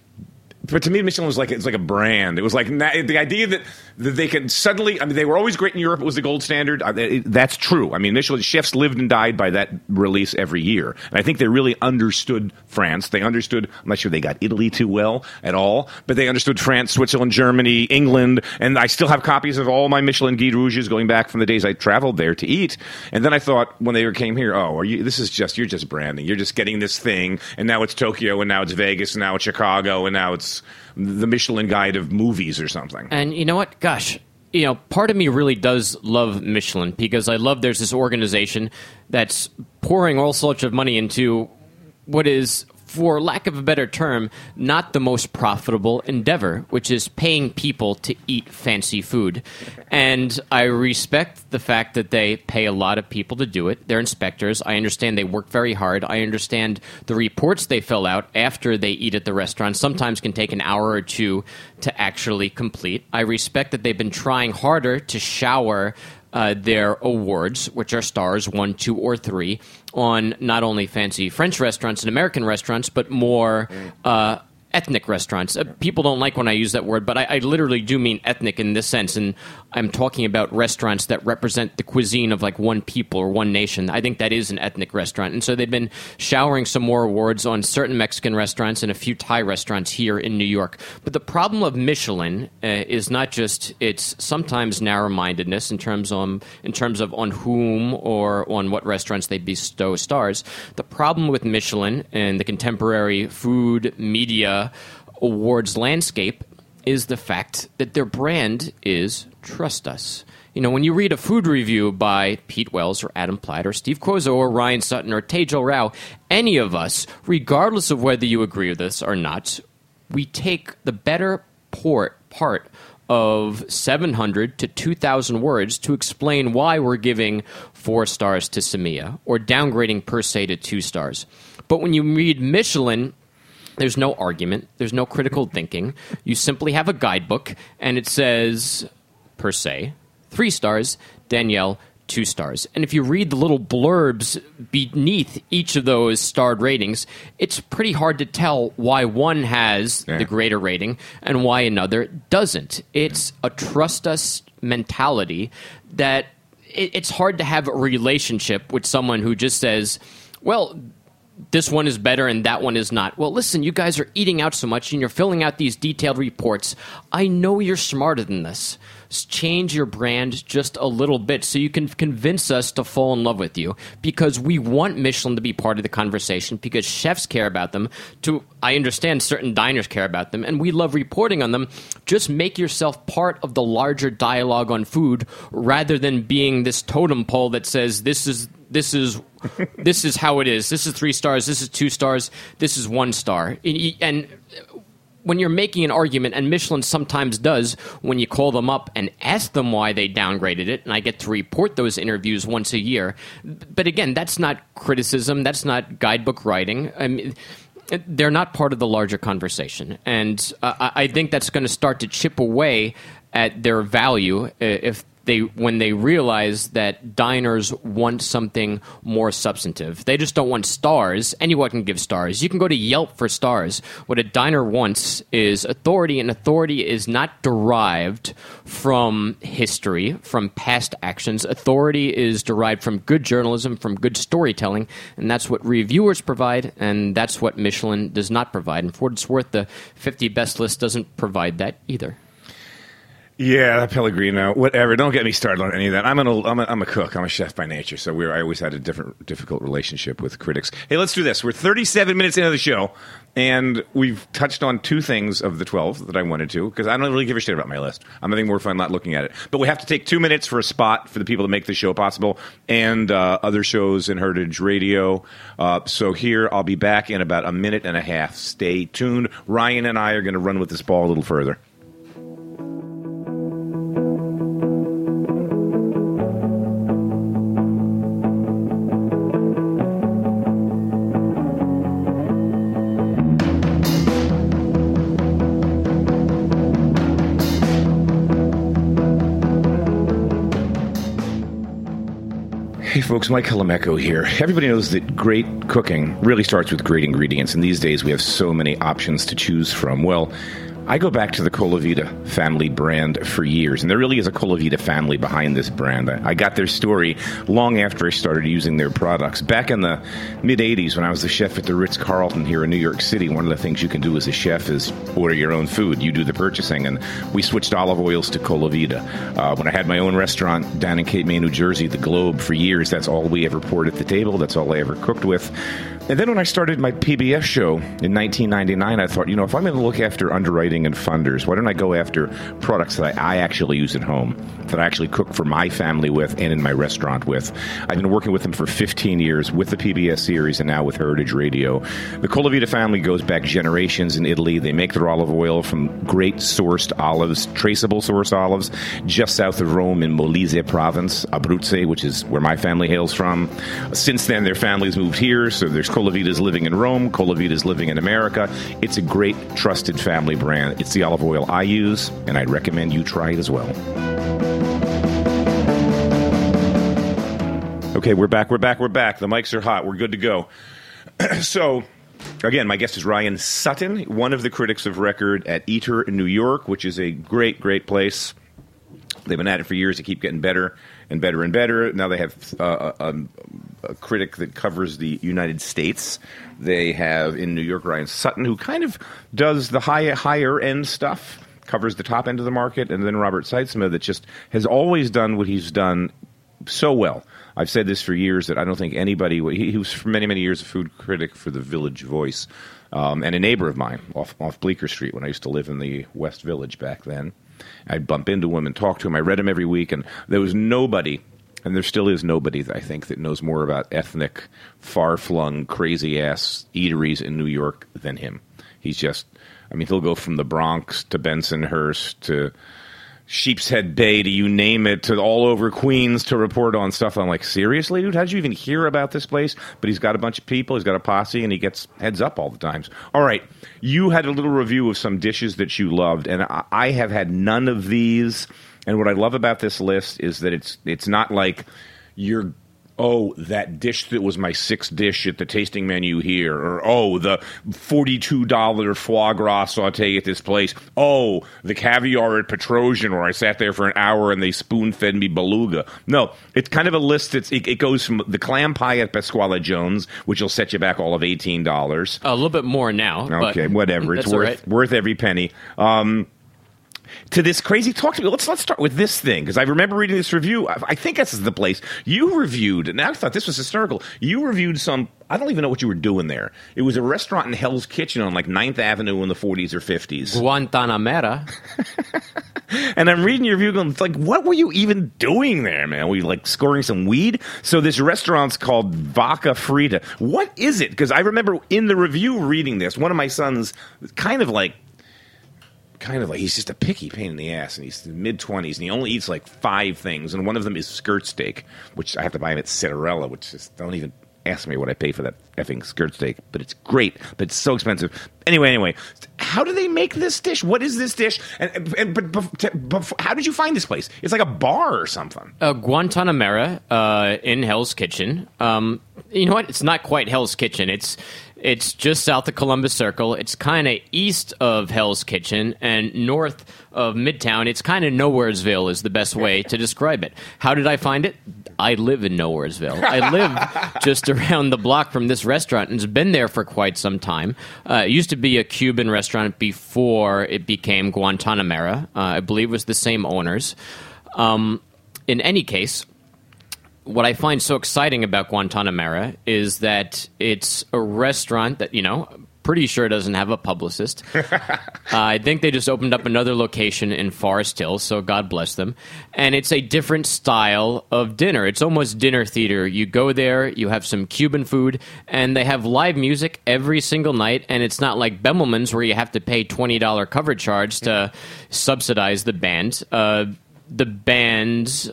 But to me, Michelin was like it's like a brand. It was like the idea that, that they could suddenly. I mean, they were always great in Europe. It was the gold standard. That's true. I mean, Michelin chefs lived and died by that release every year, and I think they really understood France. They understood. I'm not sure they got Italy too well at all, but they understood France, Switzerland, Germany, England, and I still have copies of all my Michelin Guide Rouges going back from the days I traveled there to eat. And then I thought when they came here, oh, are you? This is just you're just branding. You're just getting this thing, and now it's Tokyo, and now it's Vegas, and now it's Chicago, and now it's the Michelin Guide of movies or something. And you know what? Gosh, you know, part of me really does love Michelin because I love there's this organization that's pouring all sorts of money into what is, for lack of a better term, not the most profitable endeavor, which is paying people to eat fancy food. And I respect the fact that they pay a lot of people to do it. They're inspectors. I understand they work very hard. I understand the reports they fill out after they eat at the restaurant sometimes can take an hour or two to actually complete. I respect that they've been trying harder to shower Uh, their awards, which are stars one, two, or three, on not only fancy French restaurants and American restaurants, but more uh, ethnic restaurants. Uh, people don't like when I use that word, but I, I literally do mean ethnic in this sense, and I'm talking about restaurants that represent the cuisine of like one people or one nation. I think that is an ethnic restaurant, and so they've been showering some more awards on certain Mexican restaurants and a few Thai restaurants here in New York. But the problem of Michelin uh, is not just its sometimes narrow-mindedness in terms on in terms of on whom or on what restaurants they bestow stars. The problem with Michelin and the contemporary food media awards landscape is the fact that their brand is trust us. You know, when you read a food review by Pete Wells or Adam Platt or Steve Cuozzo or Ryan Sutton or Tejal Rao, any of us, regardless of whether you agree with us or not, we take the better port, part of seven hundred to two thousand words to explain why we're giving four stars to Samia or downgrading Per Se to two stars. But when you read Michelin, there's no argument. There's no critical thinking. You simply have a guidebook, and it says, Per Se, three stars, Danielle, two stars. And if you read the little blurbs beneath each of those starred ratings, it's pretty hard to tell why one has yeah. the greater rating and why another doesn't. It's a trust us mentality that it, it's hard to have a relationship with someone who just says, well, this one is better and that one is not. Well, listen, you guys are eating out so much and you're filling out these detailed reports. I know you're smarter than this. Change your brand just a little bit so you can convince us to fall in love with you, because we want Michelin to be part of the conversation, because chefs care about them. To I understand certain diners care about them, and we love reporting on them. Just make yourself part of the larger dialogue on food rather than being this totem pole that says this is this is this is how it is. This is three stars. This is two stars. This is one star. And when you're making an argument, and Michelin sometimes does, when you call them up and ask them why they downgraded it, and I get to report those interviews once a year. But again, that's not criticism. That's not guidebook writing. I mean, they're not part of the larger conversation. And uh, I think that's going to start to chip away at their value if they when they realize that diners want something more substantive. They just don't want stars. Anyone can give stars. You can go to Yelp for stars. What a diner wants is authority, and authority is not derived from history, from past actions. Authority is derived from good journalism, from good storytelling, and that's what reviewers provide, and that's what Michelin does not provide. And for what it's worth, the fifty best list doesn't provide that either. Yeah, that Pellegrino, whatever. Don't get me started on any of that. I'm an old, I'm a, I'm a cook. I'm a chef by nature, so we're, I always had a different, difficult relationship with critics. Hey, let's do this. We're thirty-seven minutes into the show, and we've touched on two things of the twelve that I wanted to, because I don't really give a shit about my list. I'm having more fun not looking at it. But we have to take two minutes for a spot for the people that make the show possible, and uh, other shows in Heritage Radio. Uh, so here, I'll be back in about a minute and a half. Stay tuned. Ryan and I are going to run with this ball a little further. Hey folks, Mike Halameco here. Everybody knows that great cooking really starts with great ingredients, and these days we have so many options to choose from. Well, I go back to the Colavita family brand for years, and there really is a Colavita family behind this brand. I got their story long after I started using their products. Back in the mid-eighties, when I was the chef at the Ritz-Carlton here in New York City, one of the things you can do as a chef is order your own food. You do the purchasing, and we switched olive oils to Colavita. Uh, when I had my own restaurant down in Cape May, New Jersey, The Globe, for years, that's all we ever poured at the table. That's all I ever cooked with. And then when I started my P B S show in nineteen ninety-nine, I thought, you know, if I'm going to look after underwriting and funders, why don't I go after products that I, I actually use at home, that I actually cook for my family with and in my restaurant with? I've been working with them for fifteen years with the P B S series and now with Heritage Radio. The Colavita family goes back generations in Italy. They make their olive oil from great sourced olives, traceable source olives, just south of Rome in Molise province, Abruzzo, which is where my family hails from. Since then, their families moved here, so there's Colavita's living in Rome, Colavita's living in America. It's a great, trusted family brand. It's the olive oil I use, and I'd recommend you try it as well. Okay, we're back, we're back, we're back. The mics are hot. We're good to go. So, again, my guest is Ryan Sutton, one of the critics of record at Eater in New York, which is a great, great place. They've been at it for years. They keep getting better and better and better. Now they have uh, a, a critic that covers the United States. They have in New York Ryan Sutton, who kind of does the high, higher end stuff, covers the top end of the market, and then Robert Seitzma that just has always done what he's done so well. I've said this for years that I don't think anybody – he, he was for many, many years a food critic for the Village Voice um, and a neighbor of mine off, off Bleecker Street when I used to live in the West Village back then. I'd bump into him and talk to him. I read him every week, and there was nobody, and there still is nobody, I think, that knows more about ethnic, far-flung, crazy-ass eateries in New York than him. He's just, I mean, he'll go from the Bronx to Bensonhurst to Sheepshead Bay to you name it, to all over Queens to report on stuff. I'm like, seriously, dude? How did you even hear about this place? But he's got a bunch of people, he's got a posse, and he gets heads up all the times. All right, you had a little review of some dishes that you loved, and I, I have had none of these. And what I love about this list is that it's it's not like you're, oh, that dish that was my sixth dish at the tasting menu here, or, oh, the forty-two dollars foie gras saute at this place, oh, the caviar at Petrosian where I sat there for an hour and they spoon-fed me beluga. No, it's kind of a list that's, it, it goes from the clam pie at Pasquale Jones, which will set you back all of eighteen dollars. A little bit more now. Okay, whatever. It's worth right. worth every penny. Um... To this crazy talk to me. Let's let's start with this thing, because I remember reading this review. I, I think this is the place you reviewed, and I thought this was hysterical. You reviewed some. I don't even know what you were doing there. It was a restaurant in Hell's Kitchen on like ninth Avenue in the forties or fifties. Guantanamera. And I'm reading your review going, it's like, what were you even doing there, man? Were you like scoring some weed? So this restaurant's called Vaca Frita. What is it? Because I remember in the review reading this, one of my sons kind of like, kind of like, he's just a picky pain in the ass, and he's in his mid-twenties, and he only eats like five things, and one of them is skirt steak, which I have to buy him at Citarella, which is, don't even ask me what I pay for that effing skirt steak, but it's great, but it's so expensive. Anyway, anyway, how do they make this dish? What is this dish? And, and but, but, but how did you find this place? It's like a bar or something. Uh, Guantanamera uh, in Hell's Kitchen. Um, you know what? It's not quite Hell's Kitchen. It's It's just south of Columbus Circle. It's kind of east of Hell's Kitchen and north of Midtown. It's kind of Nowheresville is the best way to describe it. How did I find it? I live in Nowheresville. I live just around the block from this restaurant, and it's been there for quite some time. Uh, it used to be a Cuban restaurant before it became Guantanamera. Uh, I believe it was the same owners. Um, in any case, what I find so exciting about Guantanamera is that it's a restaurant that, you know, pretty sure doesn't have a publicist. uh, I think they just opened up another location in Forest Hill, so God bless them. And it's a different style of dinner. It's almost dinner theater. You go there, you have some Cuban food, and they have live music every single night, and it's not like Bemelman's where you have to pay twenty dollars cover charge to subsidize the band. Uh, the bands...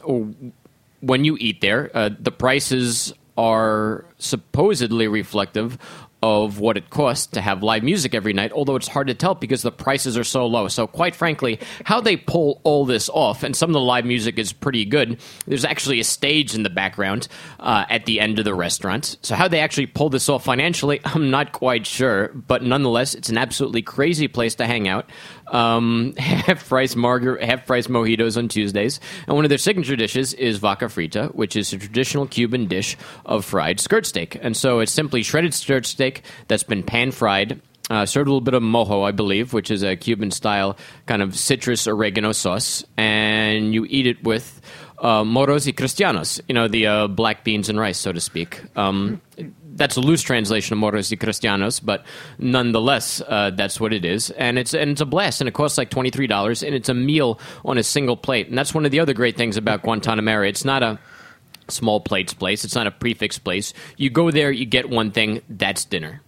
When you eat there, uh, the prices are supposedly reflective of what it costs to have live music every night, although it's hard to tell because the prices are so low. So quite frankly, how they pull all this off, and some of the live music is pretty good, there's actually a stage in the background uh, at the end of the restaurant. So how they actually pull this off financially, I'm not quite sure, but nonetheless, it's an absolutely crazy place to hang out. Um, half-price margar- half-price mojitos on Tuesdays. And one of their signature dishes is vaca frita, which is a traditional Cuban dish of fried skirt steak. And so it's simply shredded skirt steak that's been pan-fried, uh, served a little bit of mojo, I believe, which is a Cuban-style kind of citrus oregano sauce, and you eat it with uh, moros y cristianos, you know, the uh, black beans and rice, so to speak. Um, that's a loose translation of moros y cristianos, but nonetheless, uh, that's what it is. And it's and it's a blast, and it costs like twenty-three dollars, and it's a meal on a single plate. And that's one of the other great things about Guantanamera. It's not a small plates place. It's not a prefix place. You go there, you get one thing, that's dinner.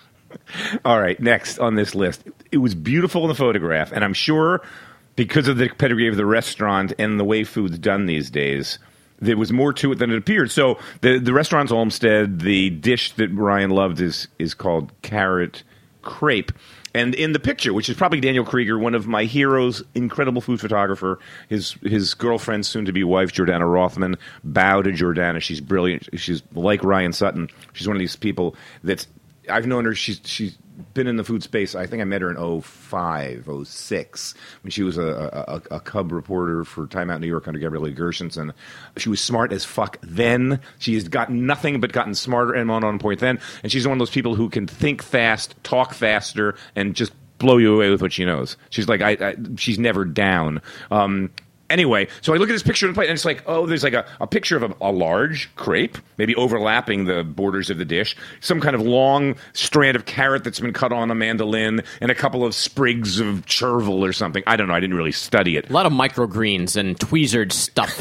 All right, next on this list. It was beautiful in the photograph, and I'm sure because of the pedigree of the restaurant and the way food's done these days, there was more to it than it appeared. So the the restaurant's Olmsted. The dish that Ryan loved is is called carrot crepe. And in the picture, which is probably Daniel Krieger, one of my heroes, incredible food photographer, his his girlfriend, soon-to-be wife, Jordana Rothman, bow to Jordana. She's brilliant. She's like Ryan Sutton. She's one of these people that's I've known her. She's she's been in the food space. I think I met her in oh five, oh six when she was a, a, a Cub reporter for Time Out New York under Gabrielle Gershenson. She was smart as fuck then. She has gotten nothing but gotten smarter and on on point then. And she's one of those people who can think fast, talk faster, and just blow you away with what she knows. She's like, I, I she's never down. Um, Anyway, so I look at this picture on the plate, and it's like, oh, there's like a, a picture of a, a large crepe, maybe overlapping the borders of the dish, some kind of long strand of carrot that's been cut on a mandolin, and a couple of sprigs of chervil or something. I don't know. I didn't really study it. A lot of microgreens and tweezered stuff.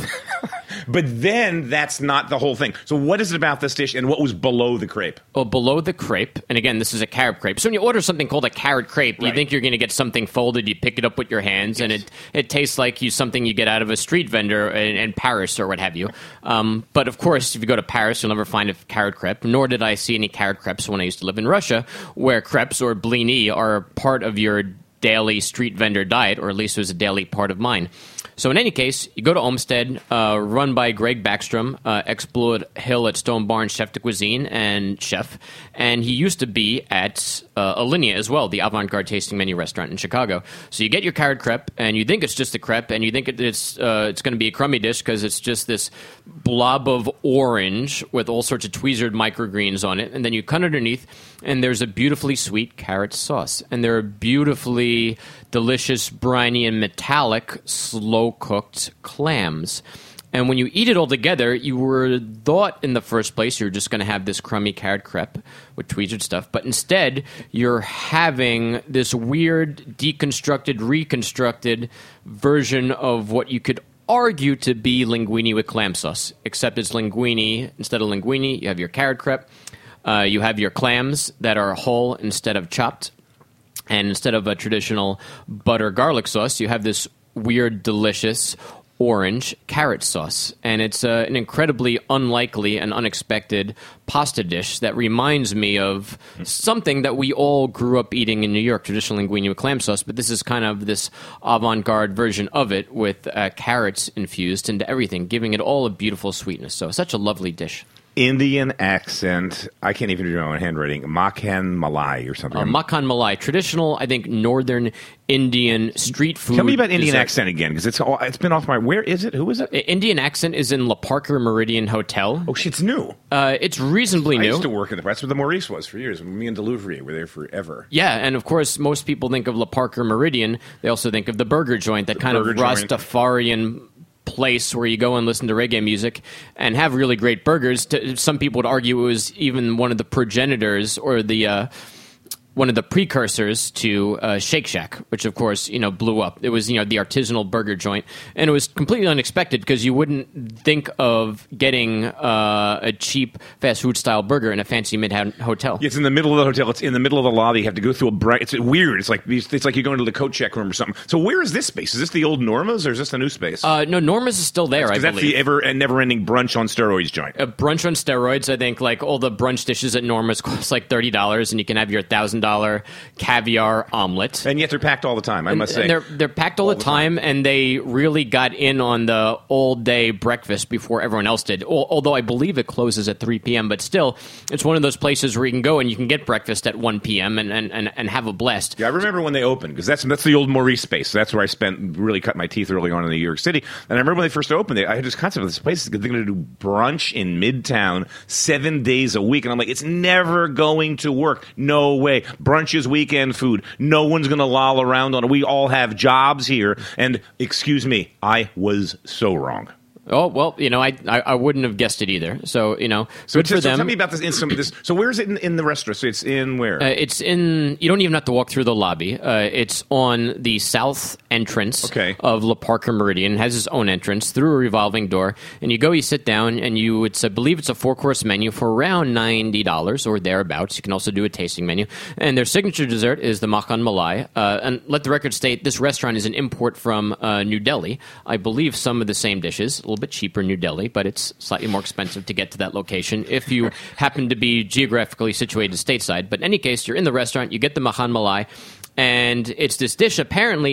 But then that's not the whole thing. So what is it about this dish, and what was below the crepe? Well, below the crepe, and again, this is a carrot crepe. So when you order something called a carrot crepe, right. You think you're going to get something folded, you pick it up with your hands, yes. and it, it tastes like you something you get out of a street vendor in, in Paris or what have you. Um, but of course, if you go to Paris, you'll never find a carrot crepe, nor did I see any carrot crepes when I used to live in Russia, where crepes or blini are part of your daily street vendor diet, or at least it was a daily part of mine. So in any case, you go to Olmsted, uh, run by Greg Backstrom, uh, ex-Blewett Hill at Stone Barn chef de cuisine and chef, and he used to be at uh, Alinea as well, the avant-garde tasting menu restaurant in Chicago. So you get your carrot crepe, and you think it's just a crepe, and you think it, it's uh, it's going to be a crummy dish because it's just this blob of orange with all sorts of tweezered microgreens on it, and then you cut underneath, and there's a beautifully sweet carrot sauce, and there are beautifully delicious, briny, and metallic, slow-cooked clams. And when you eat it all together, you were thought in the first place you were just going to have this crummy carrot crepe with tweezered stuff, but instead you're having this weird, deconstructed, reconstructed version of what you could argue to be linguine with clam sauce, except it's linguine. Instead of linguine, you have your carrot crepe. Uh, you have your clams that are whole instead of chopped. And instead of a traditional butter garlic sauce, you have this weird, delicious orange carrot sauce. And it's uh, an incredibly unlikely and unexpected pasta dish that reminds me of something that we all grew up eating in New York, traditional linguine with clam sauce. But this is kind of this avant-garde version of it with uh, carrots infused into everything, giving it all a beautiful sweetness. So such a lovely dish. Indian accent. I can't even do my own handwriting. Makhan Malai or something. Uh, Makhan Malai, traditional, I think, northern Indian street food. Tell me about Indian dessert. accent again, because it's all, it's been off my. Where is it? Who is it? Indian accent is in La Parker Meridian Hotel. Oh, shit, it's new. Uh, it's reasonably I new. I used to work in the. That's where the Maurice was for years. Me and Delouvrier were there forever. Yeah, and of course, most people think of La Parker Meridian. They also think of the burger joint, that the kind of Rastafarian joint. place where you go and listen to reggae music and have really great burgers. Some people would argue it was even one of the progenitors or the uh, one of the precursors to uh, Shake Shack, which of course you know blew up. It was you know the artisanal burger joint, and it was completely unexpected because you wouldn't think of getting uh, a cheap fast food style burger in a fancy midtown hotel. It's in the middle of the hotel. It's in the middle of the lobby. You have to go through a bright. It's weird. It's like it's like you're going to the coat check room or something. So where is this space? Is this the old Norma's or is this the new space? Uh, no, Norma's is still there. I that's believe the ever and never ending brunch on steroids joint. A brunch on steroids. I think like all the brunch dishes at Norma's cost like thirty dollars, and you can have your thousand dollar caviar omelet. And yet they're packed all the time. I and, must say and they're they're packed all, all the, the time, time, and they really got in on the all day breakfast before everyone else did. Although I believe it closes at three p.m., but still, it's one of those places where you can go and you can get breakfast at one p.m. and and, and, and have a blast. Yeah, I remember when they opened because that's that's the old Maurice space. That's where I spent really cut my teeth early on in New York City. And I remember when they first opened, they, I had this concept of this place. They're going to do brunch in Midtown seven days a week, and I'm like, it's never going to work. No way. Brunch is weekend food. No one's going to loll around on it. We all have jobs here. And excuse me, I was so wrong. Oh, well, you know, I, I I wouldn't have guessed it either. So, you know, so good for so them. Tell me about this. In some, this. So where is it in, in the restaurant? So it's in where? Uh, it's in, you don't even have to walk through the lobby. Uh, it's on the south entrance okay. of La Parker Meridian. It has its own entrance through a revolving door. And you go, you sit down, and you, it's, I believe it's a four-course menu for around ninety dollars or thereabouts. You can also do a tasting menu. And their signature dessert is the Makhan Malai. Uh, and let the record state, this restaurant is an import from uh, New Delhi. I believe some of the same dishes, a little bit cheaper in New Delhi. But it's slightly more expensive to get to that location if you happen to be geographically situated stateside. But in any case, you're in the restaurant, you get the Makhan Malai, and it's this dish apparently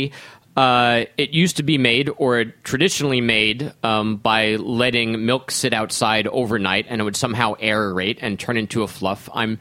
Uh, it used to be made, or traditionally made, um, by letting milk sit outside overnight, and it would somehow aerate and turn into a fluff. I'm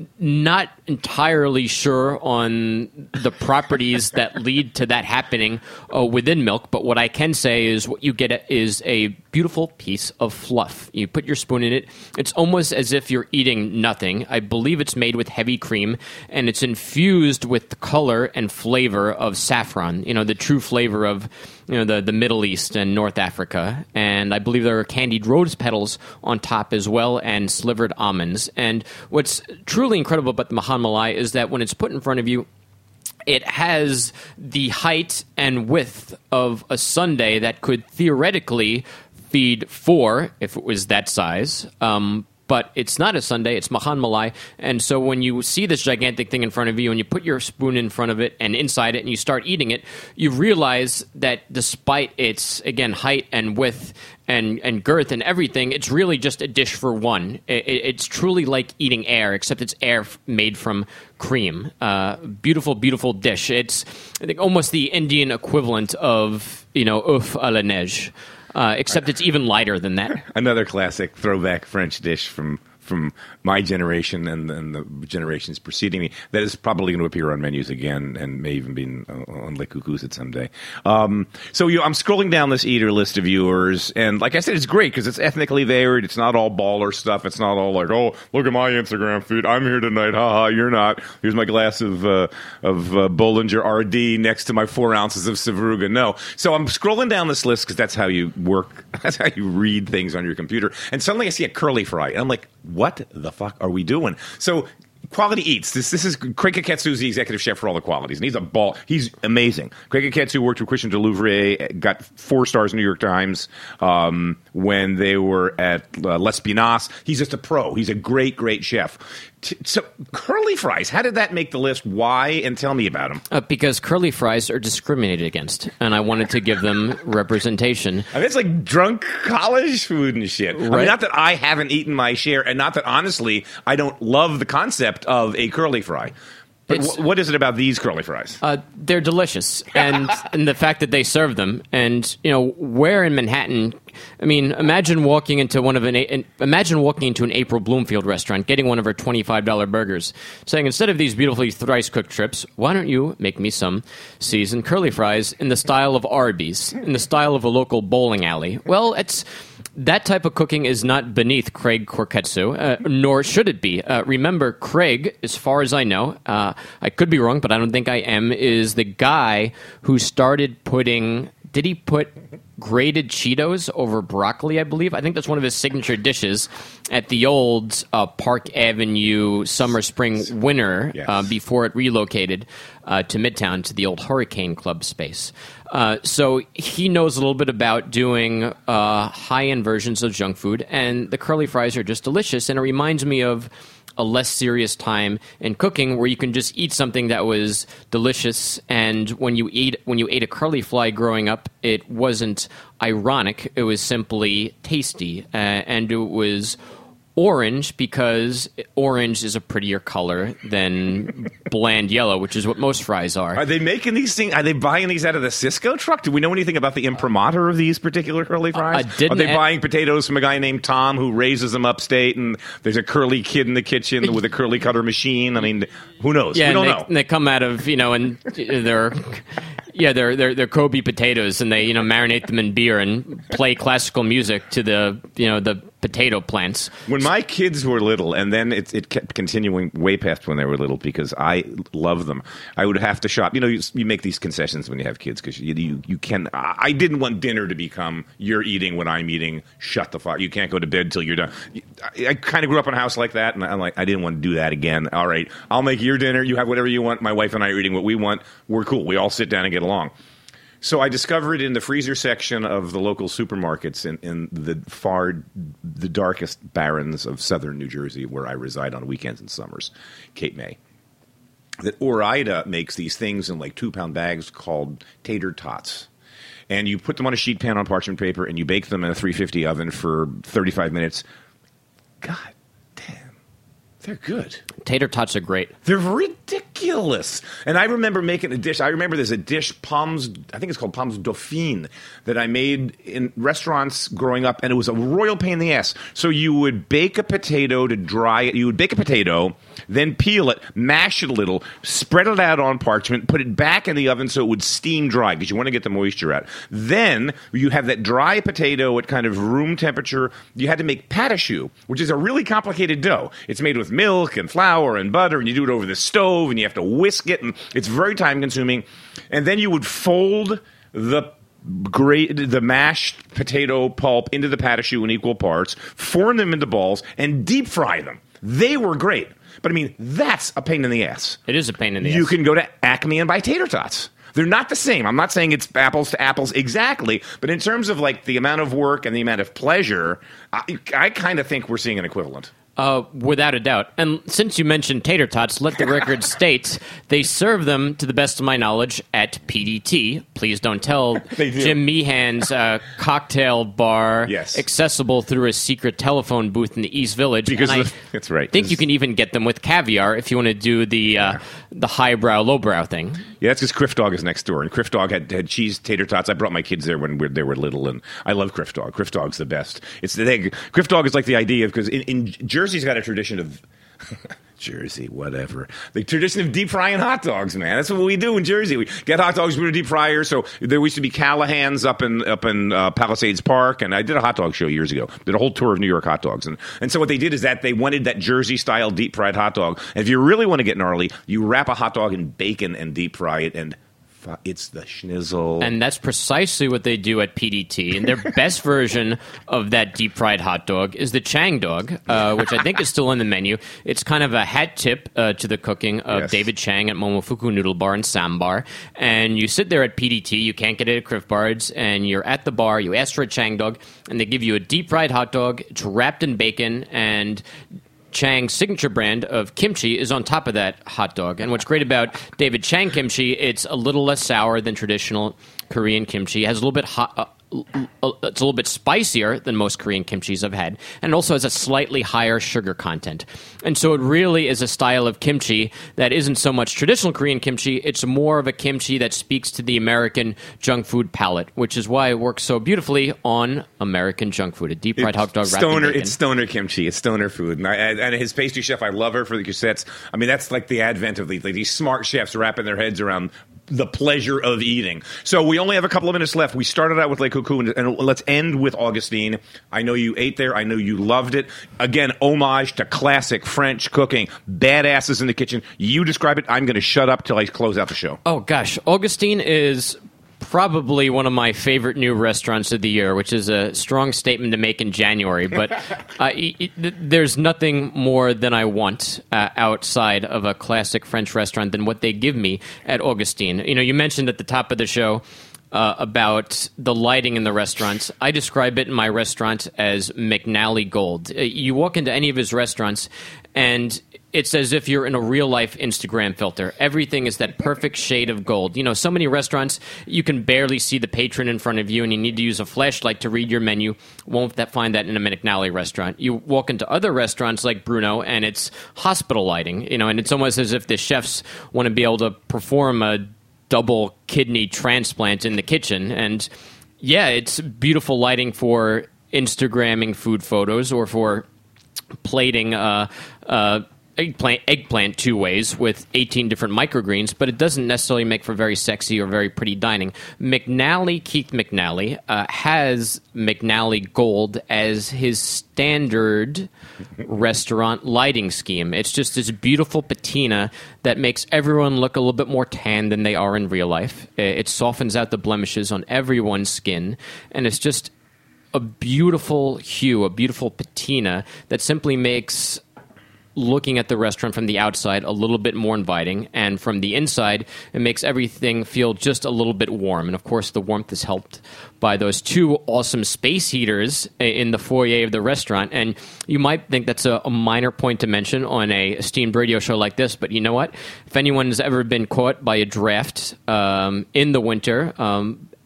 not entirely sure on the properties that lead to that happening uh, within milk, but what I can say is what you get is a beautiful piece of fluff. You put your spoon in it. It's almost as if you're eating nothing. I believe it's made with heavy cream, and it's infused with the color and flavor of saffron, you know, the true flavor of, you know, the, the Middle East and North Africa. And I believe there are candied rose petals on top as well, and slivered almonds. And what's truly incredible about the Mahan Malai is that when it's put in front of you, it has the height and width of a sundae that could theoretically feed four if it was that size. Um, but it's not a sundae, it's Mahan Malai. And so when you see this gigantic thing in front of you and you put your spoon in front of it and inside it and you start eating it, you realize that despite its, again, height and width and, and girth and everything, it's really just a dish for one. It, it's truly like eating air, except it's air f- made from cream. Uh, beautiful, beautiful dish. It's, I think, almost the Indian equivalent of, you know, oeuf à la neige. Uh, except it's even lighter than that. Another classic throwback French dish from from my generation and, and the generations preceding me that is probably going to appear on menus again and may even be in, uh, on Le Coucous at some day. Um, so you, I'm scrolling down this eater list of viewers, and like I said, it's great because it's ethnically varied. It's not all baller stuff. It's not all like, oh, look at my Instagram feed. I'm here tonight. Ha ha, you're not. Here's my glass of uh, of uh, Bollinger R D next to my four ounces of Sevruga. No. So I'm scrolling down this list because that's how you work. That's how you read things on your computer. And suddenly I see a curly fry, and I'm like, what the fuck are we doing? So Quality Eats. This this is Craig Kaketsu is the executive chef for all the qualities, and he's a ball. He's amazing. Craig Kaketsu worked with Christian Delouvre, got four stars in New York Times um, when they were at uh, L'Espinasse. He's just a pro. He's a great, great chef. T- so curly fries, how did that make the list? Why? And tell me about them. Uh, because curly fries are discriminated against, and I wanted to give them representation. I mean, it's like drunk college food and shit. Right? I mean, not that I haven't eaten my share, and not that, honestly, I don't love the concept of a curly fry. But w- what is it about these curly fries? Uh, they're delicious, and and the fact that they serve them, and you know, where in Manhattan? I mean, imagine walking into one of an, an imagine walking into an April Bloomfield restaurant, getting one of her twenty-five dollar burgers, saying, instead of these beautifully thrice cooked strips, why don't you make me some seasoned curly fries in the style of Arby's, in the style of a local bowling alley? Well, it's. That type of cooking is not beneath Craig Kaketsu, uh, nor should it be. Uh, remember, Craig, as far as I know, uh, I could be wrong, but I don't think I am, is the guy who started putting... Did he put grated Cheetos over broccoli, I believe? I think that's one of his signature dishes at the old uh, Park Avenue Summer, Spring, Winter yes. uh, before it relocated uh, to Midtown, to the old Hurricane Club space. Uh, so he knows a little bit about doing uh, high-end versions of junk food, and the curly fries are just delicious, and it reminds me of a less serious time in cooking where you can just eat something that was delicious, and when you eat when you ate a curly fry growing up, it wasn't ironic, it was simply tasty, uh, and it was orange because orange is a prettier color than bland yellow, which is what most fries are. Are they making these things? Are they buying these out of the Cisco truck? Do we know anything about the imprimatur of these particular curly fries? I didn't are they a- buying potatoes from a guy named Tom who raises them upstate, and there's a curly kid in the kitchen with a curly cutter machine? I mean, who knows? Yeah, we don't and they, know. and they come out of, you know, and they're... Yeah, they're, they're they're Kobe potatoes, and they, you know, marinate them in beer and play classical music to the, you know, the potato plants. When my kids were little, and then it, it kept continuing way past when they were little because I love them, I would have to shop. You know, you, you make these concessions when you have kids because you, you you can. I didn't want dinner to become you're eating when I'm eating. Shut the fuck. You can't go to bed till you're done. I, I kind of grew up in a house like that, and I'm like, I didn't want to do that again. All right, I'll make your dinner. You have whatever you want. My wife and I are eating what we want. We're cool. We all sit down and get along. So I discovered in the freezer section of the local supermarkets in, in the far, the darkest barrens of southern New Jersey, where I reside on weekends and summers, Cape May, that Ore-Ida makes these things in like two-pound bags called tater tots. And you put them on a sheet pan on parchment paper, and you bake them in a three fifty oven for thirty-five minutes. God damn, they're good. Tater tots are great. They're ridiculous. ridiculous. And I remember making a dish. I remember there's a dish, pommes, I think it's called pommes dauphine, that I made in restaurants growing up, and it was a royal pain in the ass. So you would bake a potato to dry it. You would bake a potato, then peel it, mash it a little, spread it out on parchment, put it back in the oven so it would steam dry because you want to get the moisture out. Then you have that dry potato at kind of room temperature. You had to make pâte à choux, which is a really complicated dough. It's made with milk and flour and butter, and you do it over the stove, and you have to whisk it, and it's very time-consuming. And then you would fold the grate, the mashed potato pulp into the pâte à choux in equal parts, form them into balls, and deep fry them. They were great. But, I mean, that's a pain in the ass. It is a pain in the you ass. You can go to Acme and buy tater tots. They're not the same. I'm not saying it's apples to apples exactly, but in terms of, like, the amount of work and the amount of pleasure, I, I kind of think we're seeing an equivalent. Uh, without a doubt. And since you mentioned tater tots, let the record state they serve them, to the best of my knowledge, at P D T. Please don't tell Jim Meehan's uh, cocktail bar, yes. accessible through a secret telephone booth in the East Village. Because and the, I that's right. think you can even get them with caviar if you want to do the uh, the highbrow, lowbrow thing. Yeah, that's because Criff Dog is next door, and Criff Dog had, had cheese tater tots. I brought my kids there when we're, they were little, and I love Criff Dog. Criff Dog's the best. It's the thing. Criff Dog is like the idea of, because in, in Jersey's got a tradition of Jersey, whatever. The tradition of deep frying hot dogs, man. That's what we do in Jersey. We get hot dogs, we do a deep fryer. So there used to be Callahan's up in up in uh, Palisades Park, and I did a hot dog show years ago. Did a whole tour of New York hot dogs, and and so what they did is that they wanted that Jersey style deep fried hot dog. And if you really want to get gnarly, you wrap a hot dog in bacon and deep fry it, and it's the schnizzle. And that's precisely what they do at P D T. And their best version of that deep-fried hot dog is the Chang dog, uh, which I think is still on the menu. It's kind of a hat tip uh, to the cooking of yes. David Chang at Momofuku Noodle Bar and Sambar. And you sit there at P D T, you can't get it at Criff Bard's, and you're at the bar, you ask for a Chang dog, and they give you a deep-fried hot dog. It's wrapped in bacon, and Chang's signature brand of kimchi is on top of that hot dog. And what's great about David Chang kimchi, it's a little less sour than traditional Korean kimchi. It has a little bit hot, uh, it's a little bit spicier than most Korean kimchis I've had, and it also has a slightly higher sugar content. And so it really is a style of kimchi that isn't so much traditional Korean kimchi, it's more of a kimchi that speaks to the American junk food palate, which is why it works so beautifully on American junk food. A deep fried hot dog wrapped in stoner, bacon. It's stoner kimchi. It's stoner food. And, I, and his pastry chef, I love her for the cassettes. I mean, that's like the advent of the, like, these smart chefs wrapping their heads around the pleasure of eating. So we only have a couple of minutes left. We started out with Le Coucou, and, and let's end with Augustine. I know you ate there. I know you loved it. Again, homage to classic French cooking. Badasses in the kitchen. You describe it. I'm going to shut up till I close out the show. Oh, gosh. Augustine is probably one of my favorite new restaurants of the year, which is a strong statement to make in January. But uh, it, it, there's nothing more than I want uh, outside of a classic French restaurant than what they give me at Augustine. You know, you mentioned at the top of the show uh, about the lighting in the restaurants. I describe it in my restaurant as McNally Gold. Uh, you walk into any of his restaurants, and it's as if you're in a real-life Instagram filter. Everything is that perfect shade of gold. You know, so many restaurants, you can barely see the patron in front of you, and you need to use a flashlight to read your menu. Won't that find that in a McNally restaurant. You walk into other restaurants like Bruno, and it's hospital lighting, you know, and it's almost as if the chefs want to be able to perform a double kidney transplant in the kitchen. And, yeah, it's beautiful lighting for Instagramming food photos or for plating uh, uh Eggplant, eggplant two ways with eighteen different microgreens, but it doesn't necessarily make for very sexy or very pretty dining. McNally, Keith McNally, uh, has McNally Gold as his standard restaurant lighting scheme. It's just this beautiful patina that makes everyone look a little bit more tan than they are in real life. It softens out the blemishes on everyone's skin, and it's just a beautiful hue, a beautiful patina that simply makes looking at the restaurant from the outside a little bit more inviting, and from the inside it makes everything feel just a little bit warm. And of course the warmth is helped by those two awesome space heaters in the foyer of the restaurant. And you might think that's a, a minor point to mention on a esteemed radio show like this, but you know what, if anyone's ever been caught by a draft um, in the winter, um,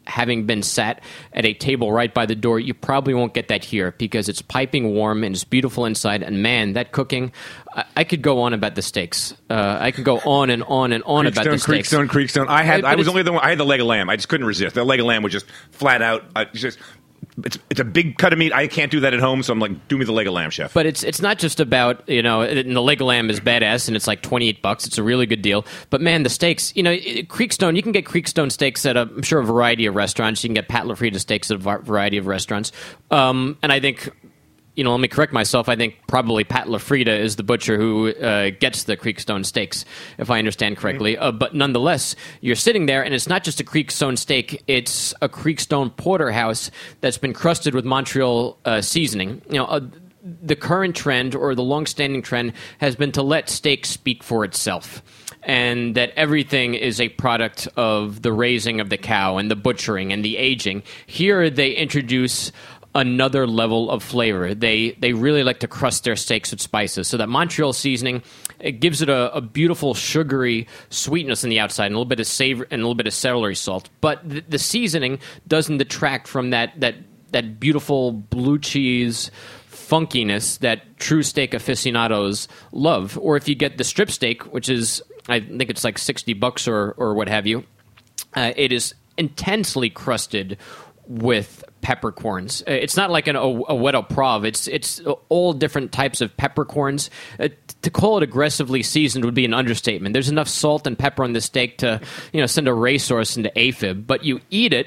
having been sat at a table right by the door. You probably won't get that here because it's piping warm and it's beautiful inside. And man, that cooking, I, I could go on about the steaks. Uh, I could go on and on and on about the steaks. Creekstone, Creekstone. I had. But I was it's- only the one. I had the leg of lamb. I just couldn't resist. The leg of lamb was just flat out. Uh, just. It's it's a big cut of meat. I can't do that at home, so I'm like, do me the leg of lamb, chef. But it's it's not just about, you know, and the leg of lamb is badass, and it's like twenty-eight bucks. It's a really good deal. But man, the steaks, you know, it- Creekstone, you can get Creekstone steaks at, a, I'm sure, a variety of restaurants. You can get Pat LaFrieda steaks at a va- variety of restaurants. Um, and I think, you know, let me correct myself. I think probably Pat LaFrieda is the butcher who uh, gets the Creekstone steaks, if I understand correctly. Uh, but nonetheless, you're sitting there, and it's not just a Creekstone steak. It's a Creekstone porterhouse that's been crusted with Montreal uh, seasoning. You know, uh, the current trend or the long-standing trend has been to let steak speak for itself, and that everything is a product of the raising of the cow and the butchering and the aging. Here they introduce another level of flavor. They they really like to crust their steaks with spices. So that Montreal seasoning, it gives it a, a beautiful sugary sweetness on the outside and a little bit of savor and a little bit of celery salt. But the, the seasoning doesn't detract from that that that beautiful blue cheese funkiness that true steak aficionados love. Or if you get the strip steak, which is, I think it's like sixty bucks or or what have you, uh, it is intensely crusted with peppercorns. Uh, It's not like an, a, a wet au prov. It's it's all different types of peppercorns. Uh, to call it aggressively seasoned would be an understatement. There's enough salt and pepper on the steak to, you know, send a racehorse into AFib. But you eat it,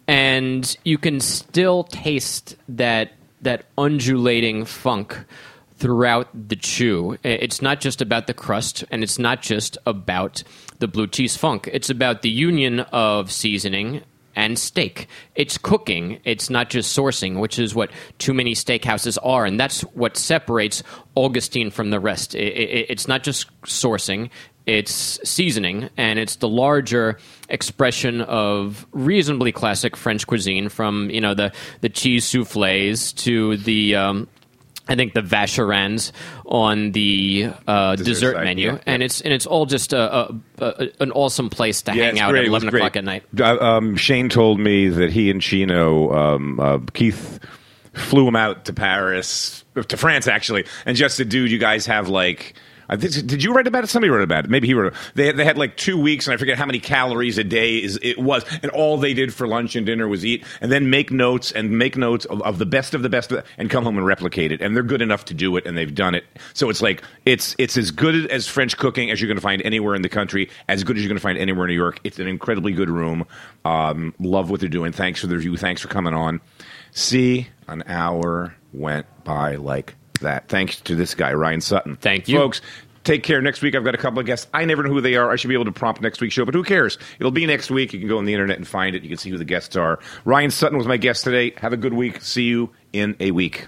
and you can still taste that that undulating funk throughout the chew. It's not just about the crust, and it's not just about the blue cheese funk. It's about the union of seasoning and steak. It's cooking. It's not just sourcing, which is what too many steakhouses are, and that's what separates Augustine from the rest. It, it, it's not just sourcing. It's seasoning, and it's the larger expression of reasonably classic French cuisine, from, you know, the, the cheese soufflés to the um, I think the vacherons on the uh, dessert, Dessert side, menu, yeah, and yeah. it's and it's all just a, a, a, an awesome place to Yeah, hang it's out great. at It was eleven great. o'clock at night. Uh, um, Shane told me that he and Chino, um, uh, Keith, flew him out to Paris, to France actually, and just said, "Dude, you guys have like." I think, did you write about it? Somebody wrote about it. Maybe he wrote it. They, they had like two weeks, and I forget how many calories a day is it was. And all they did for lunch and dinner was eat, and then make notes and make notes of, of the best of the best, of the, and come home and replicate it. And they're good enough to do it, and they've done it. So it's like it's it's as good as French cooking as you're going to find anywhere in the country, as good as you're going to find anywhere in New York. It's an incredibly good room. Um, love what they're doing. Thanks for the review. Thanks for coming on. See, an hour went by like that. Thanks to this guy, Ryan Sutton. Thank you. Folks, take care. Next week, I've got a couple of guests. I never know who they are. I should be able to prompt next week's show, but who cares? It'll be next week. You can go on the internet and find it. You can see who the guests are. Ryan Sutton was my guest today. Have a good week. See you in a week.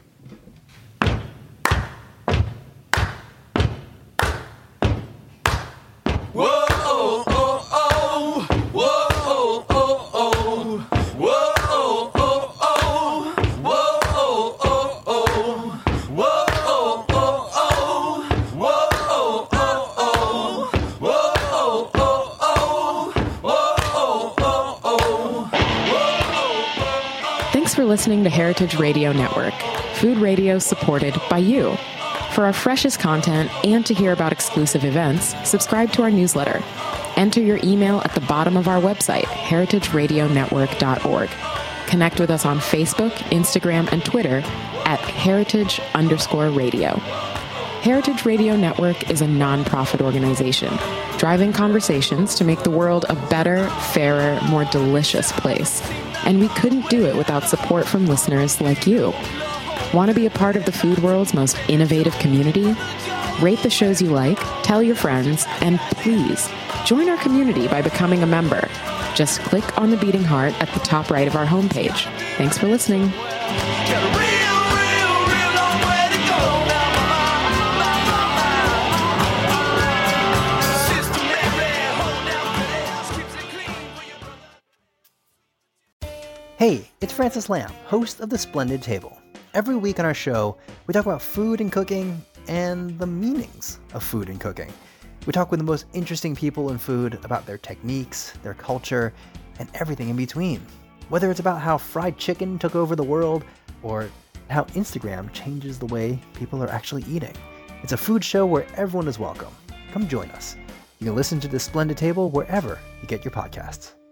Thanks for listening to Heritage Radio Network, food radio supported by you. For our freshest content and to hear about exclusive events, subscribe to our newsletter. Enter your email at the bottom of our website, heritage radio network dot org. Connect with us on Facebook, Instagram, and Twitter at heritage underscore radio. Heritage Radio Network is a nonprofit organization driving conversations to make the world a better, fairer, more delicious place. And we couldn't do it without support from listeners like you. Want to be a part of the food world's most innovative community? Rate the shows you like, tell your friends, and please join our community by becoming a member. Just click on the beating heart at the top right of our homepage. Thanks for listening. Hey, it's Francis Lamb, host of The Splendid Table. Every week on our show, we talk about food and cooking and the meanings of food and cooking. We talk with the most interesting people in food about their techniques, their culture, and everything in between. Whether it's about how fried chicken took over the world or how Instagram changes the way people are actually eating. It's a food show where everyone is welcome. Come join us. You can listen to The Splendid Table wherever you get your podcasts.